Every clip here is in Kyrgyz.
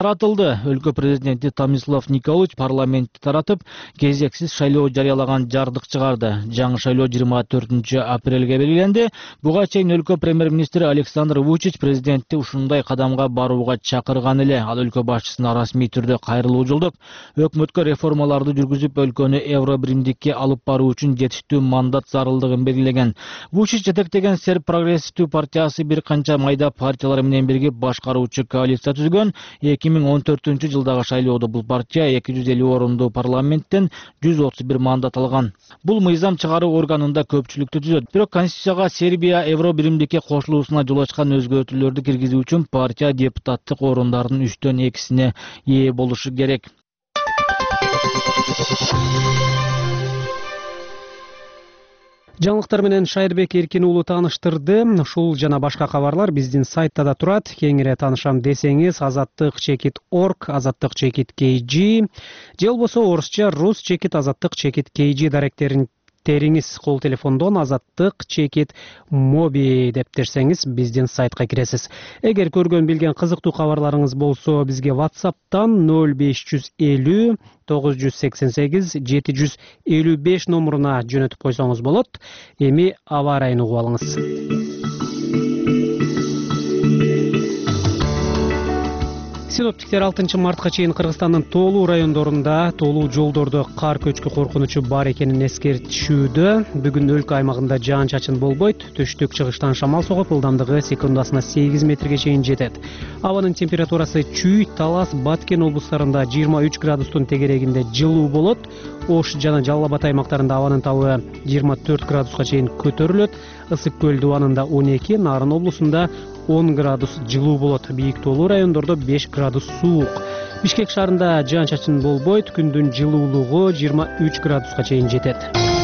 таратылды. Өлкө президенти Томислав Николич парламентти таратып, кезексиз шайлоо жарыялаган жардык чыгарды. Жаңы шайлоо 24 апрелге белгиленди. Буга чейин өлкө премьер-министри Александр Вучич президентти ушундай кадамга барууга чакырган эле. Ал өлкө башчысына расмий түрдө кайрылуу жолдоп, өкмөткө реформаларды жүргүзүп, өлкөнү евро биримдикке алып баруу үчүн жетиштүү мандат зарылдыгын белгилеген. Вучич жетектеген Серб прогрессивдүү партиясы бир канча майда партиялар менен бирге башкаруучу коалиция түзгөн. 2014-жылдагы шайлоодо бул партия 250 орунду парламенттен 131 мандат алган. Бул мыйзам чыгаруу органында көпчүлүктү түзөт. Бирок Конституцияга Сербия евро биримдикке кошулуусуна жол ачкан өзгөртүүлөрдү киргизүү үчүн партия депутаттык орундардын 3/2-сине ээ болушу керек. Жаңылыктар менен Шайырбек Эркин уулу тааныштырды. Ушул жана башка кабарлар биздин сайтта да турат. Кеңири таанышам десеңиз azattik.org, azattik.kg же болбосо орусча rus.azattik.kg даректерин териңиз кол телефондон azattik.mobi деп терсеңиз биздин сайтка киресиз. Эгер көргөн билген кызыктуу кабарларыңыз болсо бизге WhatsApp'тан 0550 988 755 номуруна жөнөтүп койсоңуз болот. Эми аба ырайын угуп алыңыз. Синоптиктер 6 мартка чейин Кыргызстандын тоолуу райондорунда тоолуу жолдордо кар көчкү коркунучу бар экенин эскертишүүдө. Бүгүн өлкө аймагында жаан-чачын болбойт. Төштүк чыгыштан шамал согуп, ылдамдыгы секундасына 8 метрге чейин жетет. Абанын температурасы Чүй, Талас, Баткен облустарында 23 градустун тегерегинде жылуу болот. Ош жана Жалал Абад аймактарында абанын табы 24 градуска чейин көтөрүлөт. Ысык көл дубанында 12, Нарын облусунда 10 градус жылуу болот. Бийик тоолуу райондордо 5 градус суук. Бишкек шаарында жаан-чачын болбойт. Күндүн жылуулугу 23 градуска чейин жетет.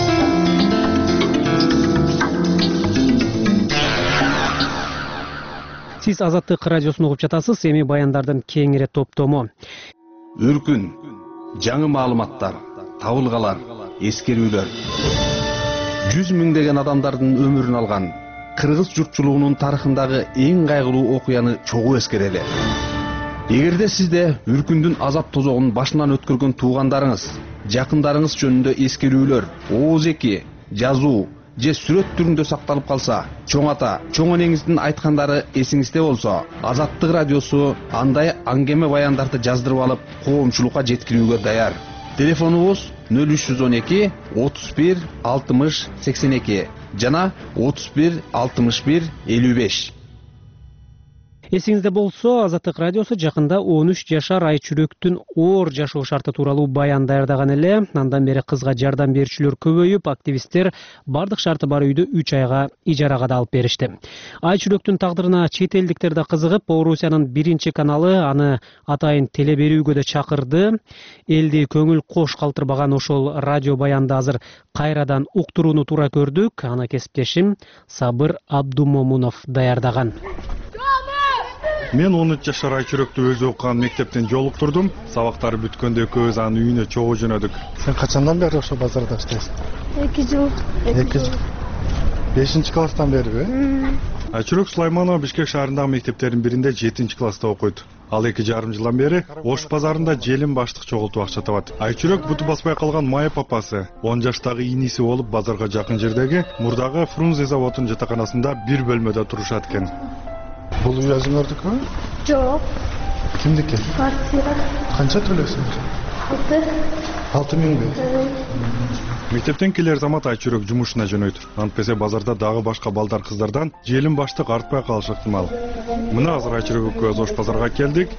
Сиз Азаттык радиосун угуп жатасыз. Эми баяндардын кеңири топтому. Үркүн, жаңы маалыматтар, табылгалар, эскерүүлөр. 100 миңдеген адамдардын өмүрүн алган кыргыз журтчулугунун тарыхындагы эң кайгылуу окуяны чогуу эскерели. Эгерде сизде үркүндүн азап тозогун башынан өткөргөн туугандарыңыз, жакындарыңыз жөнүндө эскерүүлөр, ооз-эки, жазуу же сүрөт түрүндө сакталып калса, чоң ата, чоң энеңиздин айткандары эсиңизде болсо, Азаттык радиосу андай аңгеме баяндарды жаздырып алып, коомчулукка жеткирүүгө даяр. Телефонубуз 0312 31 60 82 жана 31 61 55. Эсиңизде болсо, Азаттык радиосу жакында 13 жашар Айчүрөктүн оор жашоо шарты тууралуу баян даярдаган эле. Андан бери кызга жардам берүүчүлөр көбөйүп, активисттер бардык шарты бар үйдү 3 айга ижарага да алып беришти. Айчүрөктүн тагдырына чет элдиктер да кызыгып, Орусиянын 1 каналы аны атайын теле берүүгө да чакырды. Элди көңүл кош калтырбаган ошол радио баянды азыр кайрадан уктурууну туура көрдүк. Аны кесиптешим Сабыр Абдумомунов даярдаган. Мен 13 жашар Айчүрөктү өзү окуган мектептен жолуктурдум. Сабактары бүткөндө экөөбүз анын үйүнө чогуу жөнөдүк. Сен качандан бери ошо базарда иштейсиң? 2 жыл. 2 жыл. 5 класстан бериби? Айчүрөк Сулайманова Бишкек шаарындагы мектептердин биринде 7 класста окуйт. Ал 2,5 жылдан бери Ош базарында желим баштык чогултуп акча табат. Айчүрөк буту баспай калган майы папасы 10 жаштагы иниси болуп базарга жакын жердеги мурдагы Фрунзе заводунун жатаканасында бир бөлмөдө турушат экен. Бул үй өзүңөрдүкү? Жок. Кимдики? Квартира. Канча төлөйсүң? 6 миңби? Мектептен келер замат Айчүрөк жумушуна жөнөйт. Антпесе базарда дагы башка балдар кыздардан желим баштык артпай калышы ыктымал. Мына азыр Айчүрөк экөөбүз Ош базарга келдик.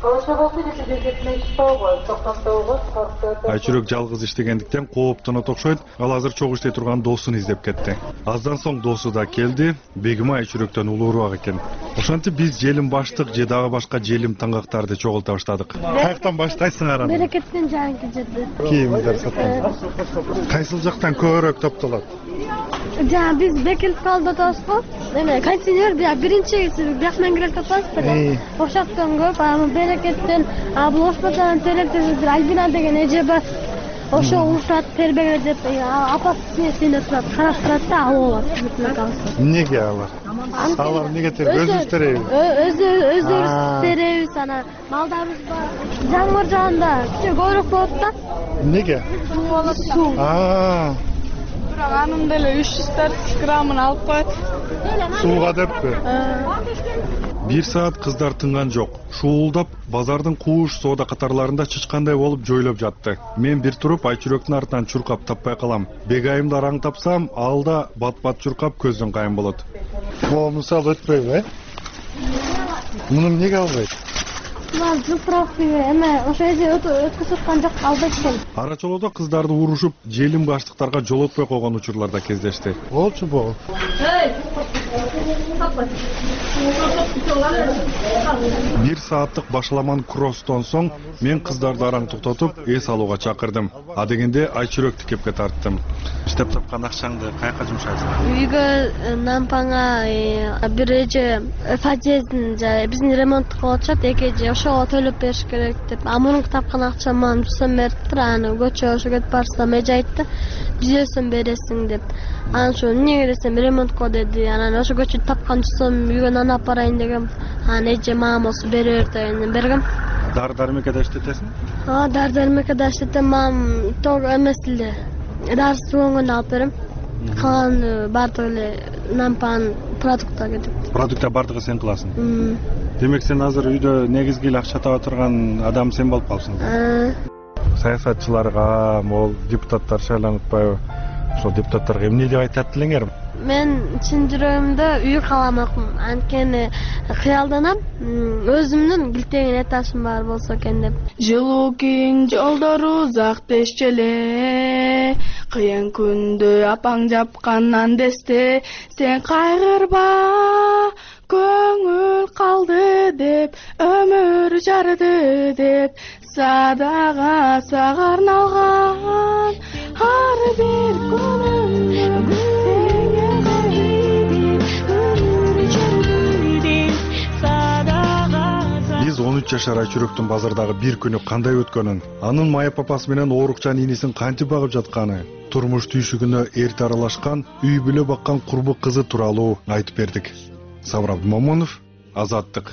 Айчүрөк жалгыз иштегендиктен кооптонот окшойт. Ал азыр чогуу иштей турган досун издеп кетти. Аздан соң досу да келди. Бегим Айчүрөктөн улуураак экен. Ошентип биз желим баштык же дагы башка желим таңгактарды чогулта баштадык. Каяктан баштайсыңар аны? Берекеттен жанагы жерде. Кийимдер сатам. Кайсыл жактан көбүрөөк топтолот? Жана биз бекилип калды атабызбы? Эме контейнер биринчи бияктан кирип атабыз. Ошоктон көп, аны берекеттен, бул Ош базарынын теректеги Альбина деген эже бар. ошо урушат тербегиле деп апасы сене турат карап турат да алып алат. Неге алар? Алар неге тербейт? Өзүбүз тербейбиз. Өзүбүз теребиз, анан малдарыбыз бар. Жамгыр жаанда көбүрөөк болот да. Неге? Суу. Бирок анын деле 300 граммын алып коет. Сууга деппи? 1 саат кыздар тынган жок. Шуулдап, базардын кууш соода катарларында чычкандай болуп жойлоп жатты. Мен бир туруп Айчүрөктүн артынан чуркап таппай калам. Бегайымды араң тапсам, ал да бат-бат чуркап көздөн кайын болот. Могу мисалы өтпөйбү, Муну эмнеге албайт? Мен жуптуrak эме ошо жерде өткөзүп аткан жок, албайт экен. Арачолодо кыздарды урушуп, желим баштыктарга жолотпой койгон учурлар да кездешти. Болчу бул. 1 сааттык башаламан кроссдон соң мен кыздарды араң токтотуп, эс алууга чакырдым. А дегенде Айчүрөктү кепке тарттым. Иштеп тапкан акчаңды каяка жумшайсың? Үйгө нампаңа бир эже подъездин биздин ремонт кылып атышат, экеже ошого төлөп бериш керек деп. А мурунку тапкан акчам мага 100 сом бериптир, аны көчөгө ошо кетип барсам эже айтты, 100 сом бересиң деп. Анан ошо эмнеге десем ремонтко деди. Анан ошо көчөгө тапкан 100 сом үйгө нан алып барайын дегем. Анан эже мага болсо бере бер дегенден бергем. Дары-дармекке да иштетесиң? Дары-дармекке да иштетем, мам тог эмес эле. Дарсы болгондо алып берем. Калган баардыгы эле нампан продуктка кетет. Продукта баардыгы сен кыласың. Демек сен азыр үйдө негизги эле акча таба турган адам сен болуп калсың. Саясатчыларга, могул депутаттар шайланып атпайбы? Ошол депутаттарга эмне деп айтат элеңер? Мен чын жүрөгүмдө үй кааламакмын. Анткени кыялданам, өзүмдүн билтеген этажым бар болсо экен деп. Жылуу кийин жолдору узак дешчү эле. Кыйын күндө апаң жапкандан десте, сен кайгырба, көңүл калды деп, өмүр жарды деп, садага сага арналган ар бир күнүм. Биз 13 жашар Айчүрөктүн базардагы бир күнү кандай өткөнүн, анын майып папасы менен оорукчан инисин кантип багып жатканы, турмуш түйшүгүнө эрте аралашкан, үй бүлө баккан курбу кызы тууралуу айтып бердик. Сабыр Абдымомунов, Азаттык.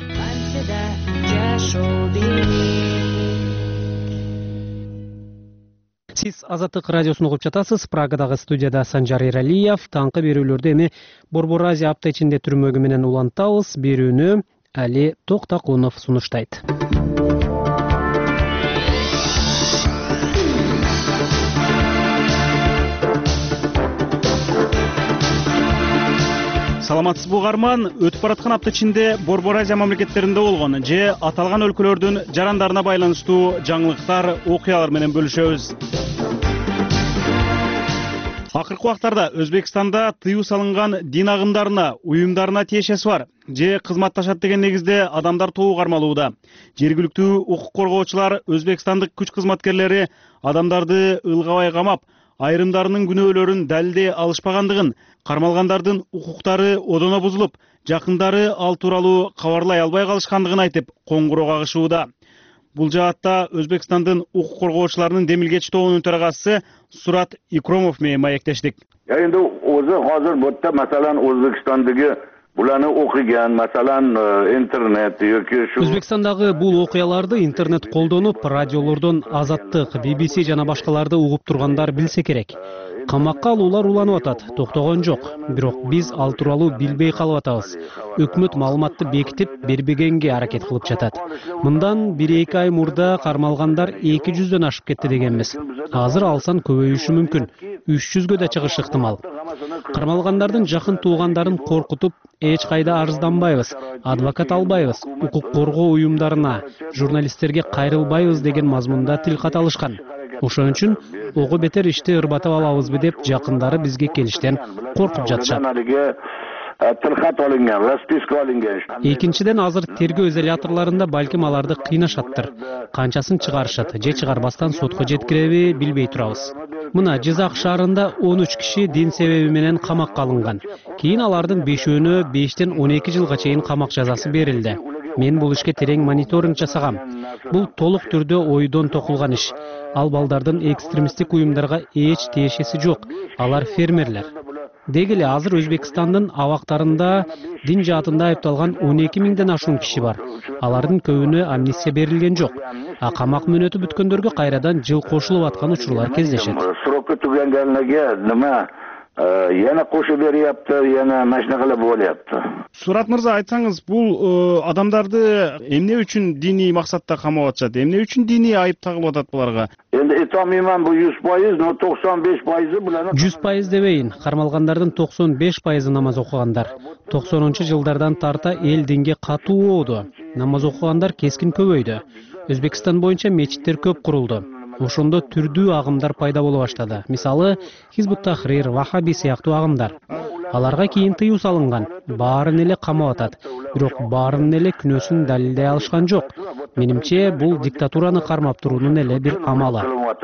Сиз Азаттык радиосун угуп жатасыз. Прагадагы студияда Санжар Эралиев. Таңкы берүүлөрдү эми Борбор Азия апта ичинде түрмөгү менен улантабыз. Берүүнү Али Токтакунов сунуштайт. Саламатсызбы угарман? Өтүп бараткан апта ичинде Борбор Азия мамлекеттеринде болгон же аталган өлкөлөрдүн жарандарына байланыштуу жаңылыктар, окуялар менен бөлүшөбүз. Акыркы убактарда Өзбекстанда тыюу салынган дин агымдарына, уюмдарына тиешеси бар же кызматташат деген негизде адамдар тобу кармалууда. Жергиликтүү укук коргоочулар Өзбекстандык күч кызматкерлери адамдарды ылгабай камап, айрымдарынын күнөөлөрүн далилдей алышпагандыгын, кармалгандардын укуктары одоно бузулуп, жакындары ал тууралуу кабарлай албай калышкандыгын айтып, коңгуроо кагышууда. Бул жаатта Өзбекстандын укук коргоочуларынын демилгеч тобунун төрагасы Сурат Икромов менен маектештик. Endi o'zi hozir bu yerda masalan O'zbekistondagi bularni o'qigan, masalan internet yoki shu Өзбекстандагы бул окуяларды интернет колдонуп, радиолордон Азаттык, BBC жана башкаларды угуп тургандар билсе керек. Камакка алуулар уланып атат, токтогон жок. Бирок биз ал тууралуу билбей калып атабыз. Өкмөт маалыматты бекитип бербегенге аракет кылып жатат. Мындан 1-2 ай мурда кармалгандар 200дөн ашып кетти дегенбиз. Азыр алсан көбөйүшү мүмкүн. 300гө да чыгышы ыктымал. Кармалгандардын жакын туугандарын коркутуп, эч кайда арызданбайбыз, адвокат албайбыз, укук коргоо уюмдарына, журналисттерге кайрылбайбыз деген мазмунда тил кат алышкан. Ошон үчүн ого бетер ишти ырбатып алабызбы деп жакындары бизге келиштен коркуп жатышат. Экинчиден азыр тергөө изоляторларында балким аларды кыйнашаттыр. Канчасын чыгарышат же чыгарбастан сотко жеткиреби билбей турабыз. Мына Жизак шаарында 13 киши дин себеби менен камакка алынган. Кийин алардын 5-өөнө 5тен 12 жылга чейин камак жазасы берилди. Мен бул ишке терең мониторинг жасагам. Бул толук түрдө ойдон токулган иш. Ал балдардын экстремисттик уюмдарга эч тиешеси жок. Алар фермерлер. Деги эле азыр Өзбекстандын абактарында дин жаатында айыпталган 12 миңден ашуун киши бар. Алардын көбүнө амнистия берилген жок. А камак мөөнөтү бүткөндөргө кайрадан жыл кошулуп аткан учурлар кездешет. Сроки tuganlarga nima yana qo'shib beryapti, yana mashina qilib bo'lyapti. Сурат мырза, айтсаңыз, бул адамдарды эмне үчүн диний максатта камап атышат? Эмне үчүн диний айып тагылып атат буларга? Endi aytolmayman bu 100%, no 95% bularni 100% дебейин. Кармалгандардын 95% намаз окугандар. 90-жылдардан тарта эл динге катуу болду. Намаз окугандар кескин көбөйдү. Өзбекстан боюнча мечиттер көп курулду. Ошондо түрдүү агымдар пайда боло баштады. Мисалы, Хизбут Тахрир, Вахаби сыяктуу агымдар. Аларга кийин тыюу салынган. Баарын эле камап атат. Бирок баарын эле күнөөсүн далилдей алышкан жок. Менимче, бул диктатураны кармап туруунун эле бир амалы.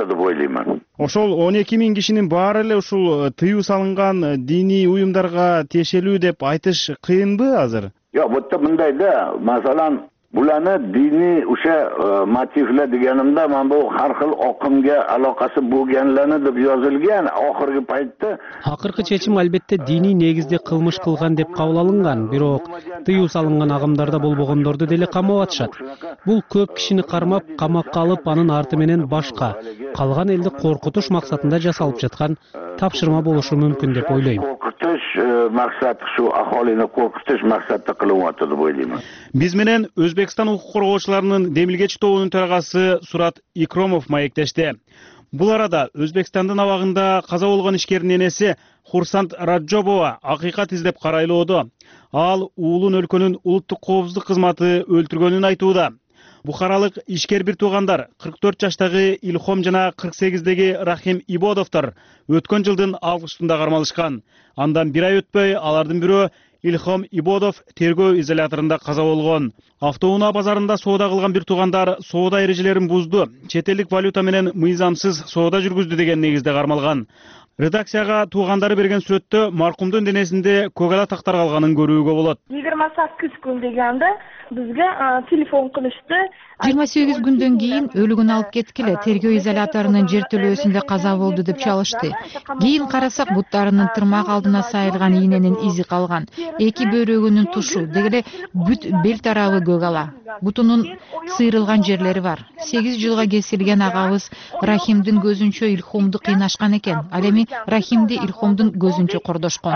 Ошол 12 миң кишинин баары эле ушул тыюу салынган диний уюмдарга тиешелүү деп айтыш кыйынбы азыр? Yo'q, bu yerda bundayda, masalan, bularni diniy o'sha motivlar deganimda men bu har xil oqimga aloqasi bo'lganlarni deb yozilgan oxirgi paytda. Акыркы чечим албетте диний негизде кылмыш кылган деп кабыл алынган, бирок тыюу салынган агымдарда болбогондорду деле камап атышат. Бул көп кишини кармап, камакка алып, анын арты менен башка калган элди коркутуш максатында жасалып жаткан тапшырма болушу мүмкүн деп ойлойм. Qo'rqitish maqsadi shu aholini qo'rqitish maqsadida qilyapti deb o'ylayman. Биз менен Өзбекстан укук коргоочуларынын демилгечи тобунун төрагасы Сурат Икромов маектешти. Бул арада Өзбекстандын абагында каза болгон ишкердин энеси Хурсант Раджобова акыйкат издеп карайлоодо. Ал уулун өлкөнүн улуттук коопсуздук кызматы өлтүргөнүн айтууда. Бухаралык ишкер бир туугандар 44 жаштагы Илхом жана 48деги Рахим Ибодовдор өткөн жылдын августунда кармалышкан. Андан бир ай өтпөй алардын бирөө Илхом Ибодов тергөө изоляторунда каза болгон. Автоунаа базарында соода кылган бир туугандар соода эрежелерин бузду, чет элдик валюта менен мыйзамсыз соода жүргүздү деген негизде кармалган. Редакцияга туугандары берген сүрөттө маркумдун денесинде көгала тактар калганын көрүүгө болот. 28 күн дегенде бизге телефон кылышты. 28 күндөн кийин өлүгүн алып кеткиле, тергөө изоляторунун жертөлөөсүндө каза болду деп чалышты. Кийин карасак, буттарынын тырмак алдына сайылган ийненин изи калган. Эки бөйрөгүнүн тушу, дегеле бүт бел тарабы көгала. Бутунун сыйрылган жерлери бар. 8 жылга кесилген агабыз Рахимдин көзүнчө Илхомду кыйнашкан экен. Ал эми Рахимди Илхомдун көзүнчө кордошкон.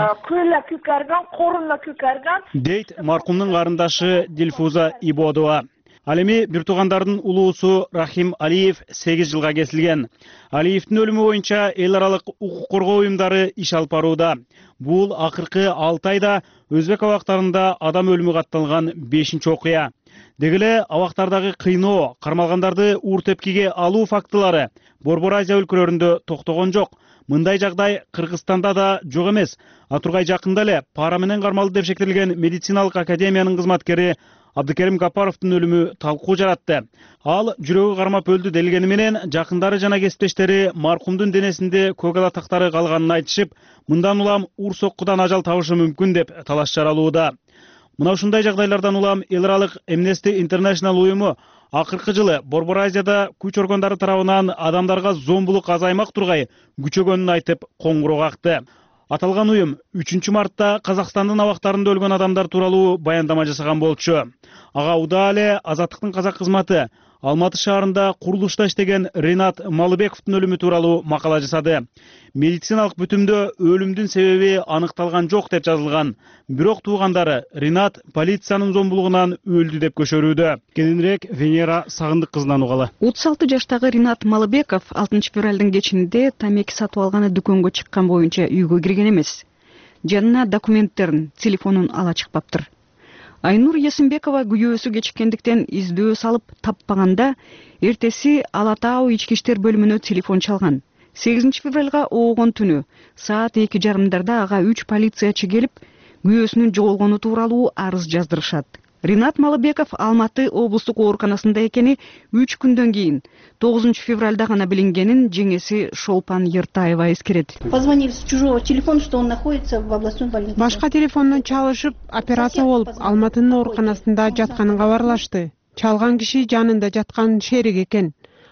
Дейт маркумдун карындашы Дилфуза Ибодова. Ал эми бир туугандардын улуусу Рахим Алиев 8 жылга кесилген. Алиевдин өлүмү боюнча эл аралык укук коргоо уюмдары иш алып барууда. Бул акыркы 6 айда Өзбек абактарында адам өлүмү катталган 5-чи окуя. Дегеле абактардагы кыйноо, кармалгандарды уур тепкиге алуу фактылары Борбор Азия өлкөлөрүндө токтогон жок. Мындай жагдай Кыргызстанда да жок эмес. Атургай жакында эле пара менен кармалды деп шектелген медициналык академиянын кызматкери Абдыкерим Гапаровдун өлүмү талкуу жаратты. Ал жүрөгү кармап өлдү делгени менен жакындары жана кесиптештери маркумдун денесинде көгала тактары калганын айтышып, мындан улам уур соккудан ажал табышы мүмкүн деп талаш жаралууда. Мына ушундай жагдайлардан улам эл аралык Amnesty International уюму акыркы жылы Борбор Азияда күч органдары тарабынан адамдарга зомбулук азаймак тургай күчөгөнүн айтып коңгуроо какты. Аталган уюм 3 мартта Казакстандын абактарында өлгөн адамдар тууралуу баяндама жасаган болчу. Ага удаа эле Азаттыктын казак кызматы Алматы шаарында курулушта иштеген Ринат Малыбековдун өлүмү тууралуу макала жасады. Медициналык бүтүмдө өлүмдүн себеби аныкталган жок деп жазылган. Бирок туугандары Ринат полициянын зомбулугунан өлдү деп көшөрүүдө. Кененирээк Венера Сагындык кызынан угалы. 36 жаштагы Ринат Малыбеков 6 февралдын кечинде тамеки сатып алганы дүкөнгө чыккан боюнча үйгө кирген эмес. Жанына документтерин, телефонун ала чыкпаптыр. Айнур Есимбекова күйөөсү кечиккендиктен издөө салып таппаганда, эртеси Ала Тау ички иштер бөлүмүнө телефон чалган. 8 февралга оогон түнү саат 2:30 ага 3 полициячы келип, күйөөсүнүн жоголгону тууралуу арыз жаздырышат. Ринат Малыбеков Алматы облустук ооруканасында экени 3 күндөн кийин 9 февралда гана билингенин жеңеси Шолпан Ертаева эскерет. Позвонили с чужого телефона, что он находится в областной больнице. Башка телефондон чалышып, операция болуп, Алматынын ооруканасында жатканын кабарлашты. Чалган киши жанында жаткан шерик экен.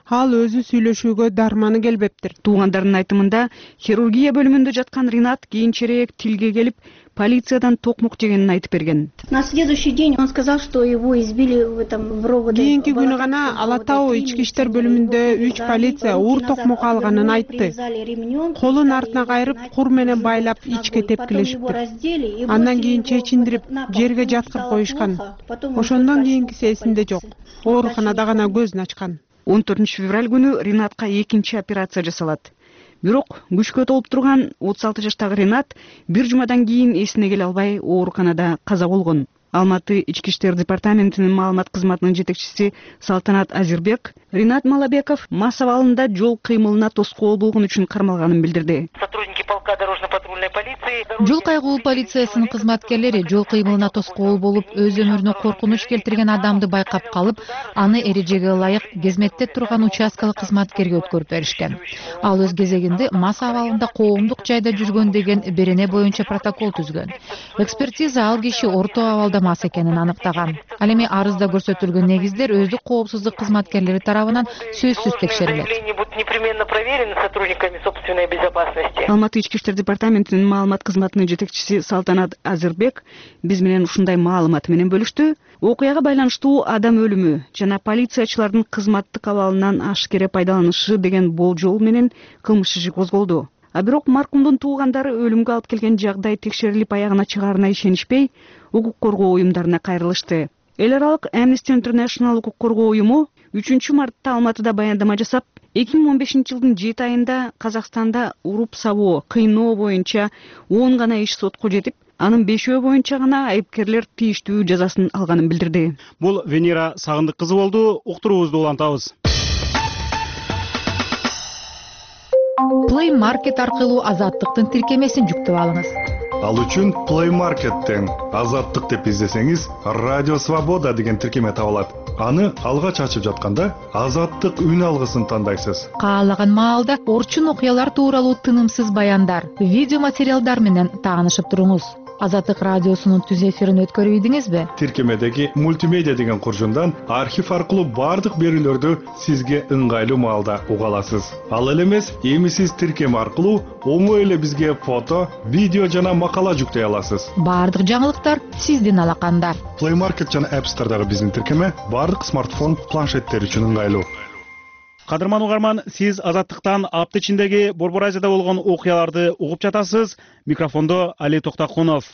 ал өзү сүйлөшүүгө дарманы келбептир. Туугандардын айтымында хирургия бөлүмүндө жаткан Ринат кийинчерээк тилге келип, полициядан токмок жегенин айтып берген. На следующий день он сказал, что его избили в Роводе. Кийинки күнү гана Ала Тау ички иштер бөлүмүндө 3 полиция уур токмок алганын айтты. Колун артына кайрып, кур менен байлап ичке тепкилешиптир. Андан кийин чечиндирип, жерге жаткырып коюшкан. Ошондон кийинкиси эсинде жок. Ооруканада гана көзүн ачкан. 14 февраль күнү Ринатка экинчи операция жасалат. Бирок күчкө толуп турган 36 жаштагы Ринат бир жумадан кийин эсине келе албай ооруканада каза болгон. Алматы ички иштер департаментинин маалымат кызматынын жетекчиси Салтанат Азирбек Ринат Малабеков мас абалында жол кыймылына тоскоол болгон үчүн кармалганын билдирди. Жол кайгуу полициясынын кызматкерлери жол кыймылына тоскоол болуп, өз өмүрүнө коркунуч келтирген адамды байкап калып, аны эрежеге ылайык кезметте турган участкалык кызматкерге өткөрүп беришкен. Ал өз кезегинде мас абалында коомдук жайда жүргөн деген берене боюнча протокол түзгөн. Экспертиза ал киши орто абалда мас экенин аныктаган. Ал эми арызда көрсөтүлгөн негиздер өздүк коопсуздук кызматкерлери тарабынан сөзсүз текшерилет. Алматы ички иштер департаментинин маалымат кызматынын жетекчиси Салтанат Азирбек биз менен ушундай маалымат менен бөлүштү. Окуяга байланыштуу адам өлүмү жана полициячылардын кызматтык абалынан ашкере пайдаланышы деген болжол менен кылмыш иши козголду. А бирок маркумдун туугандары өлүмгө алып келген жагдай текшерилип аягына чыгаарына ишенишпей, укук коргоо уюмдарына кайрылышты. Эл аралык Amnesty International укук коргоо уюму 3 мартта Алматыда баяндама жасап, 2015-жылдын 7 айында Казакстанда уруп сабоо, кыйноо боюнча 10 гана иш сотко жетип, анын 5 боюнча гана айыпкерлер тийиштүү жазасын алганын билдирди. Бул Венера Сагындык кызы болду. Уктуруубузду улантабыз. Play Market аркылуу Азаттыктын тиркемесин жүктөп алыңыз. Ал үчүн Play Market'тен Азаттык деп издесеңиз, Радио Свобода деген тиркеме табылат. Аны алгач ачып жатканда Азаттык үн алгысын тандайсыз. Каалаган маалда орчун окуялар тууралуу тынымсыз баяндар, видео материалдар менен таанышып туруңуз. Азаттык радиосунун түз эфирин өткөрүп ийдиңизби? Тиркемедеги мультимедиа деген куржундан архив аркылуу бардык берүүлөрдү сизге ыңгайлуу маалда уга аласыз. Ал эле эмес, эми сиз тиркеме аркылуу оңой эле бизге фото, видео жана макала жүктөй аласыз. Бардык жаңылыктар сиздин алаканда. Play Market жана App Store'дагы биздин тиркеме бардык смартфон, планшеттер үчүн ыңгайлуу. Кадырман угарман, сиз Азаттыктан апта ичиндеги Борбор Азияда болгон окуяларды угуп жатасыз. Микрофондо Али Токтакунов.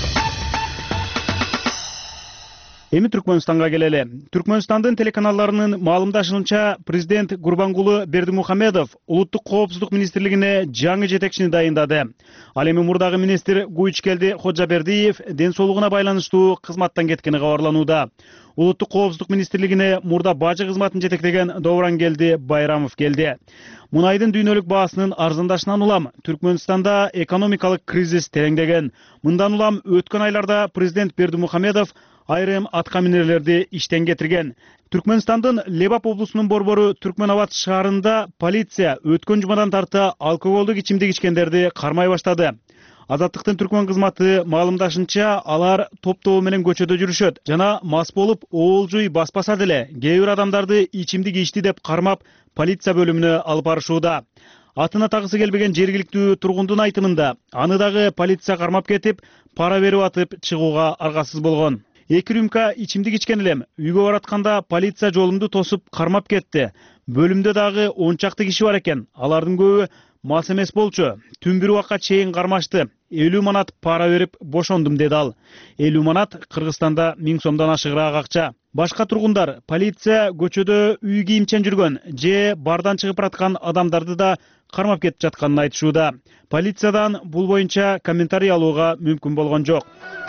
Эми Түркмөнстанга келели. Түркмөнстандын телеканалларынын маалымдашынча, президент Гурбангулы Бердимухамедов улуттук коопсуздук министрлигине жаңы жетекчини дайындады. Ал эми мурдагы министр Гуичкелди Ходжабердиев ден соолугуна байланыштуу кызматтан кеткени кабарланууда. Улуттук коопсуздук министрлигине мурда бажы кызматын жетектеген Доврангелди Байрамов келди. Мунайдын дүйнөлүк баасынын арзандашынан улам Түркмөнстанда экономикалык кризис тереңдеген. Мындан улам өткөн айларда президент Бердимухамедов айрым аткаминерлерди иштен кетирген. Түркмөнстандын Лебап облусунун борбору Түркмөнабад шаарында полиция өткөн жумадан тарта алкоголдук ичимдик ичкендерди кармай баштады. Азаттыктын Түркмөн кызматы маалымдашынча, алар топтоо менен көчөдө жүрүшөт жана мас болуп оолжуй баспаса деле кээ бир адамдарды ичимдик ичти деп кармап полиция бөлүмүнө алып барышууда. Атына тагысы келбеген жергиликтүү тургундун айтымында, аны дагы полиция кармап кетип, пара берип атып чыгууга аргасыз болгон. 2 рюмка ичимдик ичкен элем. Үйгө баратканда полиция жолумду тосуп кармап кетти. Бөлүмдө дагы 10 чакты киши бар экен. Алардын көбү мас эмес болчу. Түн бир убакка чейин кармашты. 50 манат пара берип бошондум, деди ал. 50 манат Кыргызстанда 1000 сомдон ашыгыраак акча. Башка тургундар полиция көчөдө үй кийимчен жүргөн же бардан чыгып бараткан адамдарды да кармап кетип жатканын айтышууда. Полициядан бул боюнча комментарий алууга мүмкүн болгон жок.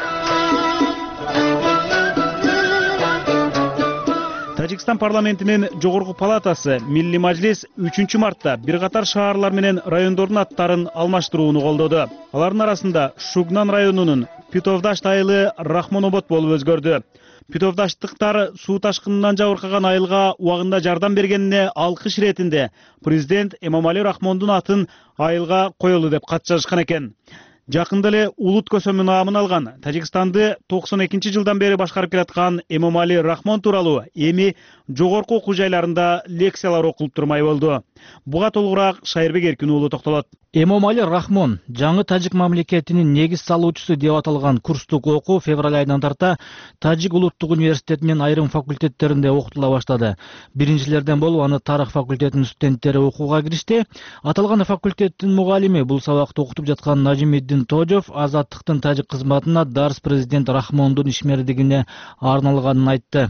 Тажикстан парламентинин жогорку палатасы Милли Мажлис 3 мартта бир катар шаарлар менен райондордун аттарын алмаштырууну колдоду. Алардын арасында Шугнан районунун Питовдашт айылы Рахмонобод болуп өзгөрдү. Питовдаштыктар суу ташкынынан жабыркаган айылга убагында жардам бергенине алкыш иретинде президент Эмомали Рахмондун атын айылга коелу деп кат жазышкан экен. Жакында эле улут көсөмүн наамын алган Тажикстанды 92 жылдан бери башкарып келаткан Эмомали Рахмон тууралуу эми жогорку окуу жайларында лекциялар окулуп турмай болду. Буга толугураак Шайырбек Эркин уулу токтолот. Эмомали Рахмон жаңы тажик мамлекетинин негиз салуучусу деп аталган курстук окуу февраль айынан тарта Тажик улуттук университетинин айрым факультеттеринде окутула баштады. Биринчилерден болуп аны тарых факультетинин студенттери окууга киришти. Аталган факультеттин мугалими бул сабакты окутуп жаткан Нажимиддин Тожов Азаттыктын тажик кызматына дарс президент Рахмондун ишмердигине арналганын айтты.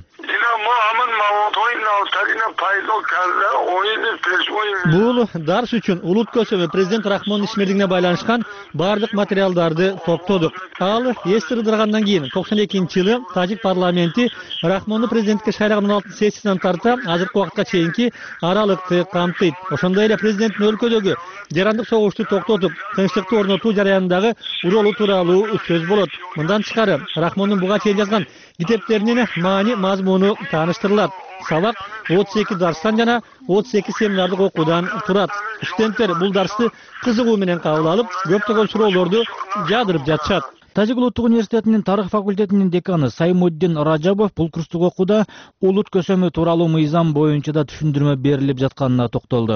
Бул дарс үчүн улут көсөмү президент Рахмондун ишмердигине байланышкан бардык материалдарды топтодук. Ал эсти ыдыргандан кийин 92-жылы Тажик парламенти Рахмонду президентке шайлаган 16 сессиясынан тарта азыркы убакытка чейинки аралыкты камтыйт. Ошондой эле президенттин өлкөдөгү жарандык согушту токтотуп, тынчтыкты орнотуу жараянындагы ролу тууралуу сөз болот. Мындан тышкары Рахмондун буга чейин жазган китептеринин маани мазмуну тааныштырылат. Сабак 32 дарстан жана 32 семинардык окуудан турат. Студенттер бул дарсты кызыгуу менен кабыл алып, көптөгөн суроолорду жаадырып жатышат. Тажик улуттук университетинин тарых факультетинин деканы Саймуддин Ражабов бул курстук окууда улут көсөмү тууралуу мыйзам боюнча да түшүндүрмө берилип жатканына токтолду.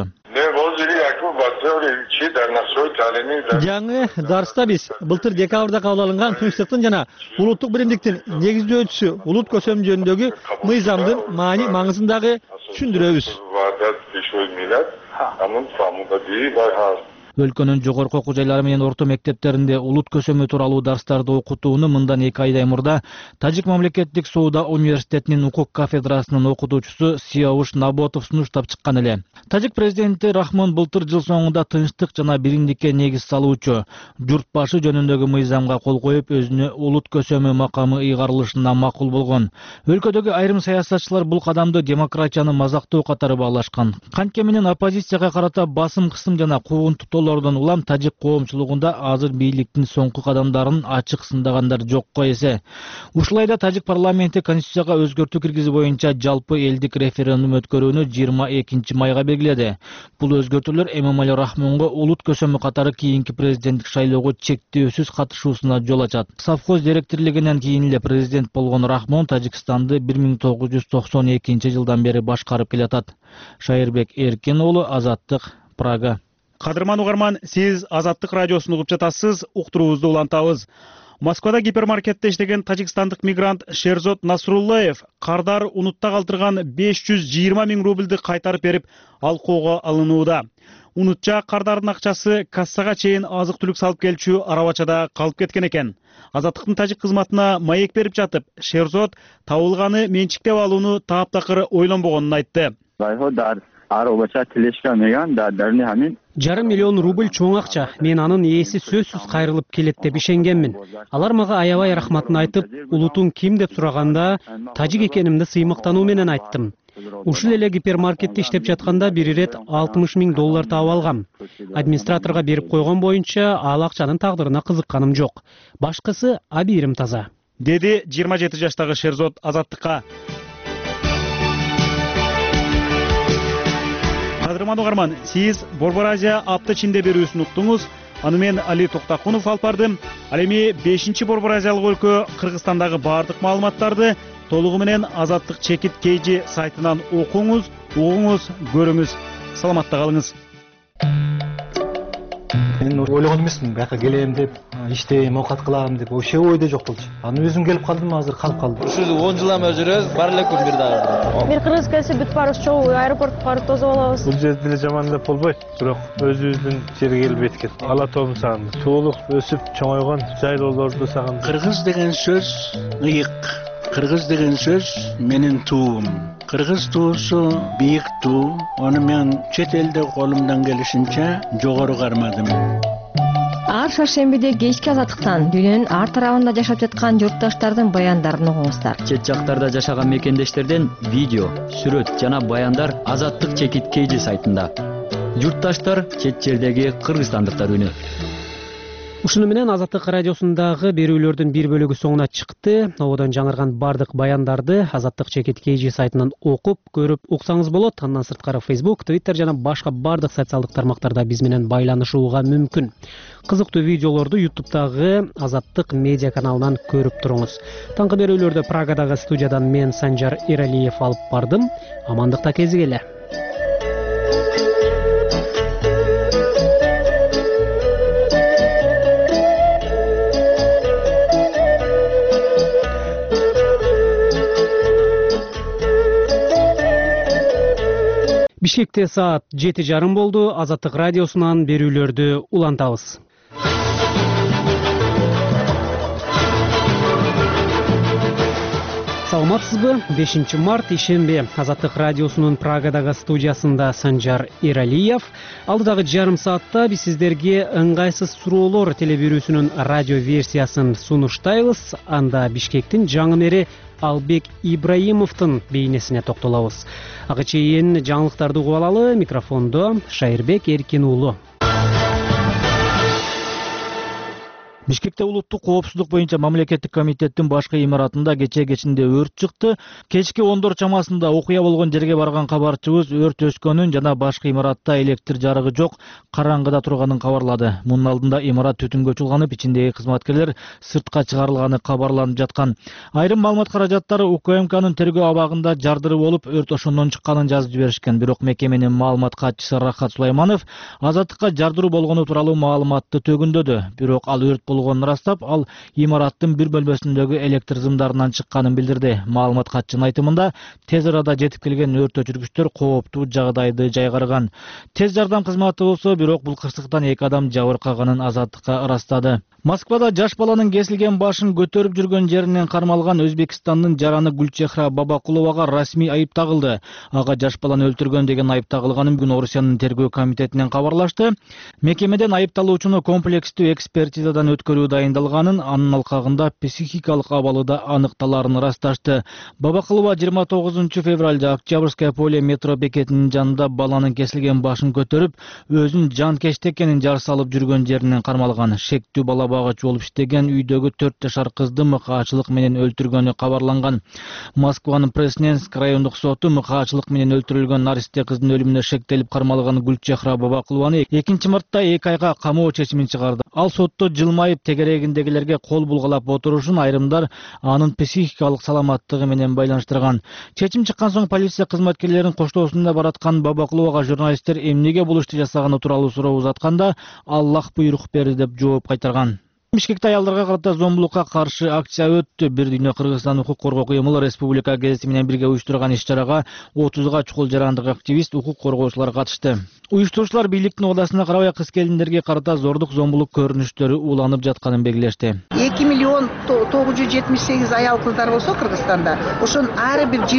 Жаңы дарста биз былтыр декабрда кабыл алынган тынчтыктын жана улуттук биримдиктин негиздөөчүсү улут көсөмү жөнүндөгү мыйзамдын маани маңызын дагы түшүндүрөбүз. Өлкөнүн жогорку окуу жайлары менен орто мектептеринде улут көсөмү тууралуу дарстарды окутууну мындан 2 айдай мурда Тажик мамлекеттик Сууда университетинин укук кафедрасынын окутуучусу Сияуш Наботов сунуштап чыккан эле. Тажик президенти Рахмон былтыр жыл соңунда тынчтык жана биримдикке негиз салуучу журт башы жөнүндөгү мыйзамга кол коюп, өзүнө улут көсөмү макамы ыйгарылышына макул болгон. Өлкөдөгү айрым саясатчылар бул кадамды демократияны мазактоо катары баалашкан. Кантке менен оппозицияга карата басым кысым жана куугунтуктоолордон улам тажик коомчулугунда азыр бийликтин соңку кадамдарын ачык сындагандар жокко эсе. Ушулай да тажик парламенти конституцияга өзгөртүү киргизүү боюнча жалпы элдик референдум өткөрүүнү 22 майга белгиледи. Бул өзгөртүүлөр Эмомали Рахмонго улут көсөмү катары кийинки президенттик шайлоого чектөөсүз катышуусуна жол ачат. Совхоз директорлигинен кийин эле президент болгон Рахмон Тажикстанды 1992 жылдан бери башкарып келатат. Шайырбек Эркин уулу, Азаттык, Прага. Кадырман угарман, сиз Азаттык радиосун угуп жатасыз, уктуруубузду улантабыз. Москвада гипермаркетте иштеген тажикстандык мигрант Шерзот Насруллаев кардар унутта калтырган 520 000 рубльды кайтарып берип, алкоого алынууда. Унутча кардардын акчасы кассага чейин азык-түлүк салып келчү арабачада калып кеткен экен. Азаттыктын тажик кызматына маек берип жатып, Шерзот табылганы менчиктеп алууну таптакыр ойлонбогонун айтты. Жарым миллион рубль чоң акча. Мен анын ээси сөзсүз кайрылып келет деп ишенгенмин. Алар мага аябай рахматын айтып, улутуң ким деп сураганда, тажик экенимди сыймыктануу менен айттым. Ушул эле гипермаркетте иштеп жатканда бир ирет 60 000 доллар таап алгам. Администраторго берип койгон боюнча ал акчанын тагдырына кызыкканым жок. Башкысы абийирим таза. Деди 27 жаштагы Шерзот Азаттыкка. Кадырман угарман, сиз Борбор Азия апта ичинде берүүсүн уктуңуз. Аны мен Али Токтакунов алып бардым. Ал эми 5-чи Борбор Азиялык өлкө Кыргызстандагы бардык маалыматтарды толугу менен Азаттык Чекит KG сайтынан окуңуз, угуңуз, көрүңүз. Саламатта калыңыз. Мен ойлогон эмесмин, бияка келем деп, иштейм, оокат кылам деп, ошо ойдо жок болчу. Аны өзүм келип калдым, азыр калып калдым. Ушул 10 жыл эме жүрөбүз, бар эле күн бир дагы. Бир кыргыз келсе бүт барыбыз чогуу аэропортко барып тосуп алабыз. Бул жерде деле жаман деп болбойт, бирок өзүбүздүн жерге келип эткет. Ала тоом сагын, суулук өсүп чоңойгон жайлоолорду сагын. Кыргыз деген сөз ыйык. Кыргыз деген сөз менин туум. Кыргыз туусу бийик туу. Аны мен чет элде колумдан келишинче жогору кармадым. Ар шаршембиде кечки Азаттыктан дүйнөнүн ар тарабында жашап жаткан журтташтардын баяндарын угуңуздар. Чет жактарда жашаган мекендештерден видео, сүрөт жана баяндар Азаттык Чекит KG сайтында. Журтташтар чет жердеги кыргызстандыктар үнү. Ушуну менен Азаттык радиосундагы берүүлөрдүн бир бөлүгү соңуна чыкты. Ободон жаңырган бардык баяндарды Азаттык чекит KG сайтынан окуп, көрүп уксаңыз болот. Андан сырткары Facebook, Twitter жана башка бардык социалдык тармактарда биз менен байланышууга мүмкүн. Кызыктуу видеолорду YouTube'дагы Азаттык медиа каналынан көрүп туруңуз. Таңкы берүүлөрдү Прагадагы студиядан мен Санжар Иралиев алып бардым. Амандыкта кезигеле. Бишкекте саат 7:30 болду. Азаттык радиосунан берүүлөрдү улантабыз. Саламатсызбы? 5 март ишембе. Азаттык радиосунун Прагадагы студиясында Санжар Иралиев. Алдыдагы жарым саатта биз сиздерге ыңгайсыз суроолор телеберүүсүнүн радио версиясын сунуштайбыз. Анда Бишкектин жаңы мэри Албек Ибраимовдун бейнесине токтолобуз. Ага чейин жаңылыктарды угуп алалы. Микрофондо Шайырбек Эркин уулу. Бишкекте улуттук коопсуздук боюнча мамлекеттик комитеттин башкы имаратында кечинде өрт чыкты. Кечки 10 чамасында окуя болгон жерге барган кабарчыбыз өрт өскөнүн жана башкы имаратта электр жарыгы жок, караңгыда турганын кабарлады. Мунун алдында имарат түтүнгө чулганып, ичиндеги кызматкерлер сыртка чыгарылганы кабарланып жаткан. Айрым маалымат каражаттары УКМКнын тергөө абагында жардыры болуп, өрт ошондон чыкканын жазып жиберишкен. Бирок мекеменин маалымат катчысы Рахат Сулайманов Азаттыкка жардыруу болгону тууралуу маалыматты төгүндөдү. Бирок ал өрт болгонун ырастап, ал имараттын бир бөлмөсүндөгү электр зымдарынан чыкканын билдирди. Маалымат катчынын айтымында, тез арада жетип келген өрт өчүргүчтөр кооптуу жагдайды жайгарган. Тез жардам кызматы болсо, бирок бул кырсыктан 2 адам жабыркаганын Азаттыкка ырастады. Москвада жаш баланын кесилген башын көтөрүп жүргөн жеринен кармалган Өзбекстандын жараны Гүлчехра Бабакуловага расмий айып тагылды. Ага жаш баланы өлтүргөн деген айып тагылганын бүгүн Орусиянын тергөө комитетинен кабарлашты. Мекемеден айыпталуучуну комплекстүү экспертизадан өткөрүү дайындалганын, анын алкагында психикалык абалы да аныкталарын ырасташты. Бабакулова 29 февралда Октябрьское поле метро бекетинин жанында баланын кесилген башын көтөрүп, өзүн жанкечти экенин жар салып жүргөн жеринен кармалган. Шектүү бала багачы болуп иштеген үйдөгү 4 жашар кызды мыкаачылык менен өлтүргөнү кабарланган. Москванын Пресненск райондук соту мыкаачылык менен өлтүрүлгөн наристе кыздын өлүмүнө шектелип кармалган Гүлчехра Бабакулованы 2 мартта 2 айга камоо чечимин чыгарды. Ал сотто жылмайып тегерегиндегилерге кол булгалап отурушун айрымдар анын психикалык саламаттыгы менен байланыштырган. Чечим чыккан соң полиция кызматкерлеринин коштоосунда бараткан Бабакуловага журналисттер эмнеге бул ишти жасаганы тууралуу суроо узатканда, Аллах буйрук берди деп жооп кайтарган. Бишкекте аялдарга карата зомбулукка каршы акция өттү. Бир дүйнө Кыргызстан укук коргоо уюму Республика гезити менен бирге уюштурган иш-чарага 30га чукул жарандык активист, укук коргоочулар катышты. Уюштуруучулар бийликтин убадасына карабай кыз келиндерге карата зордук зомбулук көрүнүштөрү уланып жатканын белгилешти. 2 миллион 978 аял кыздар болсо Кыргызстанда, ошонун ар бир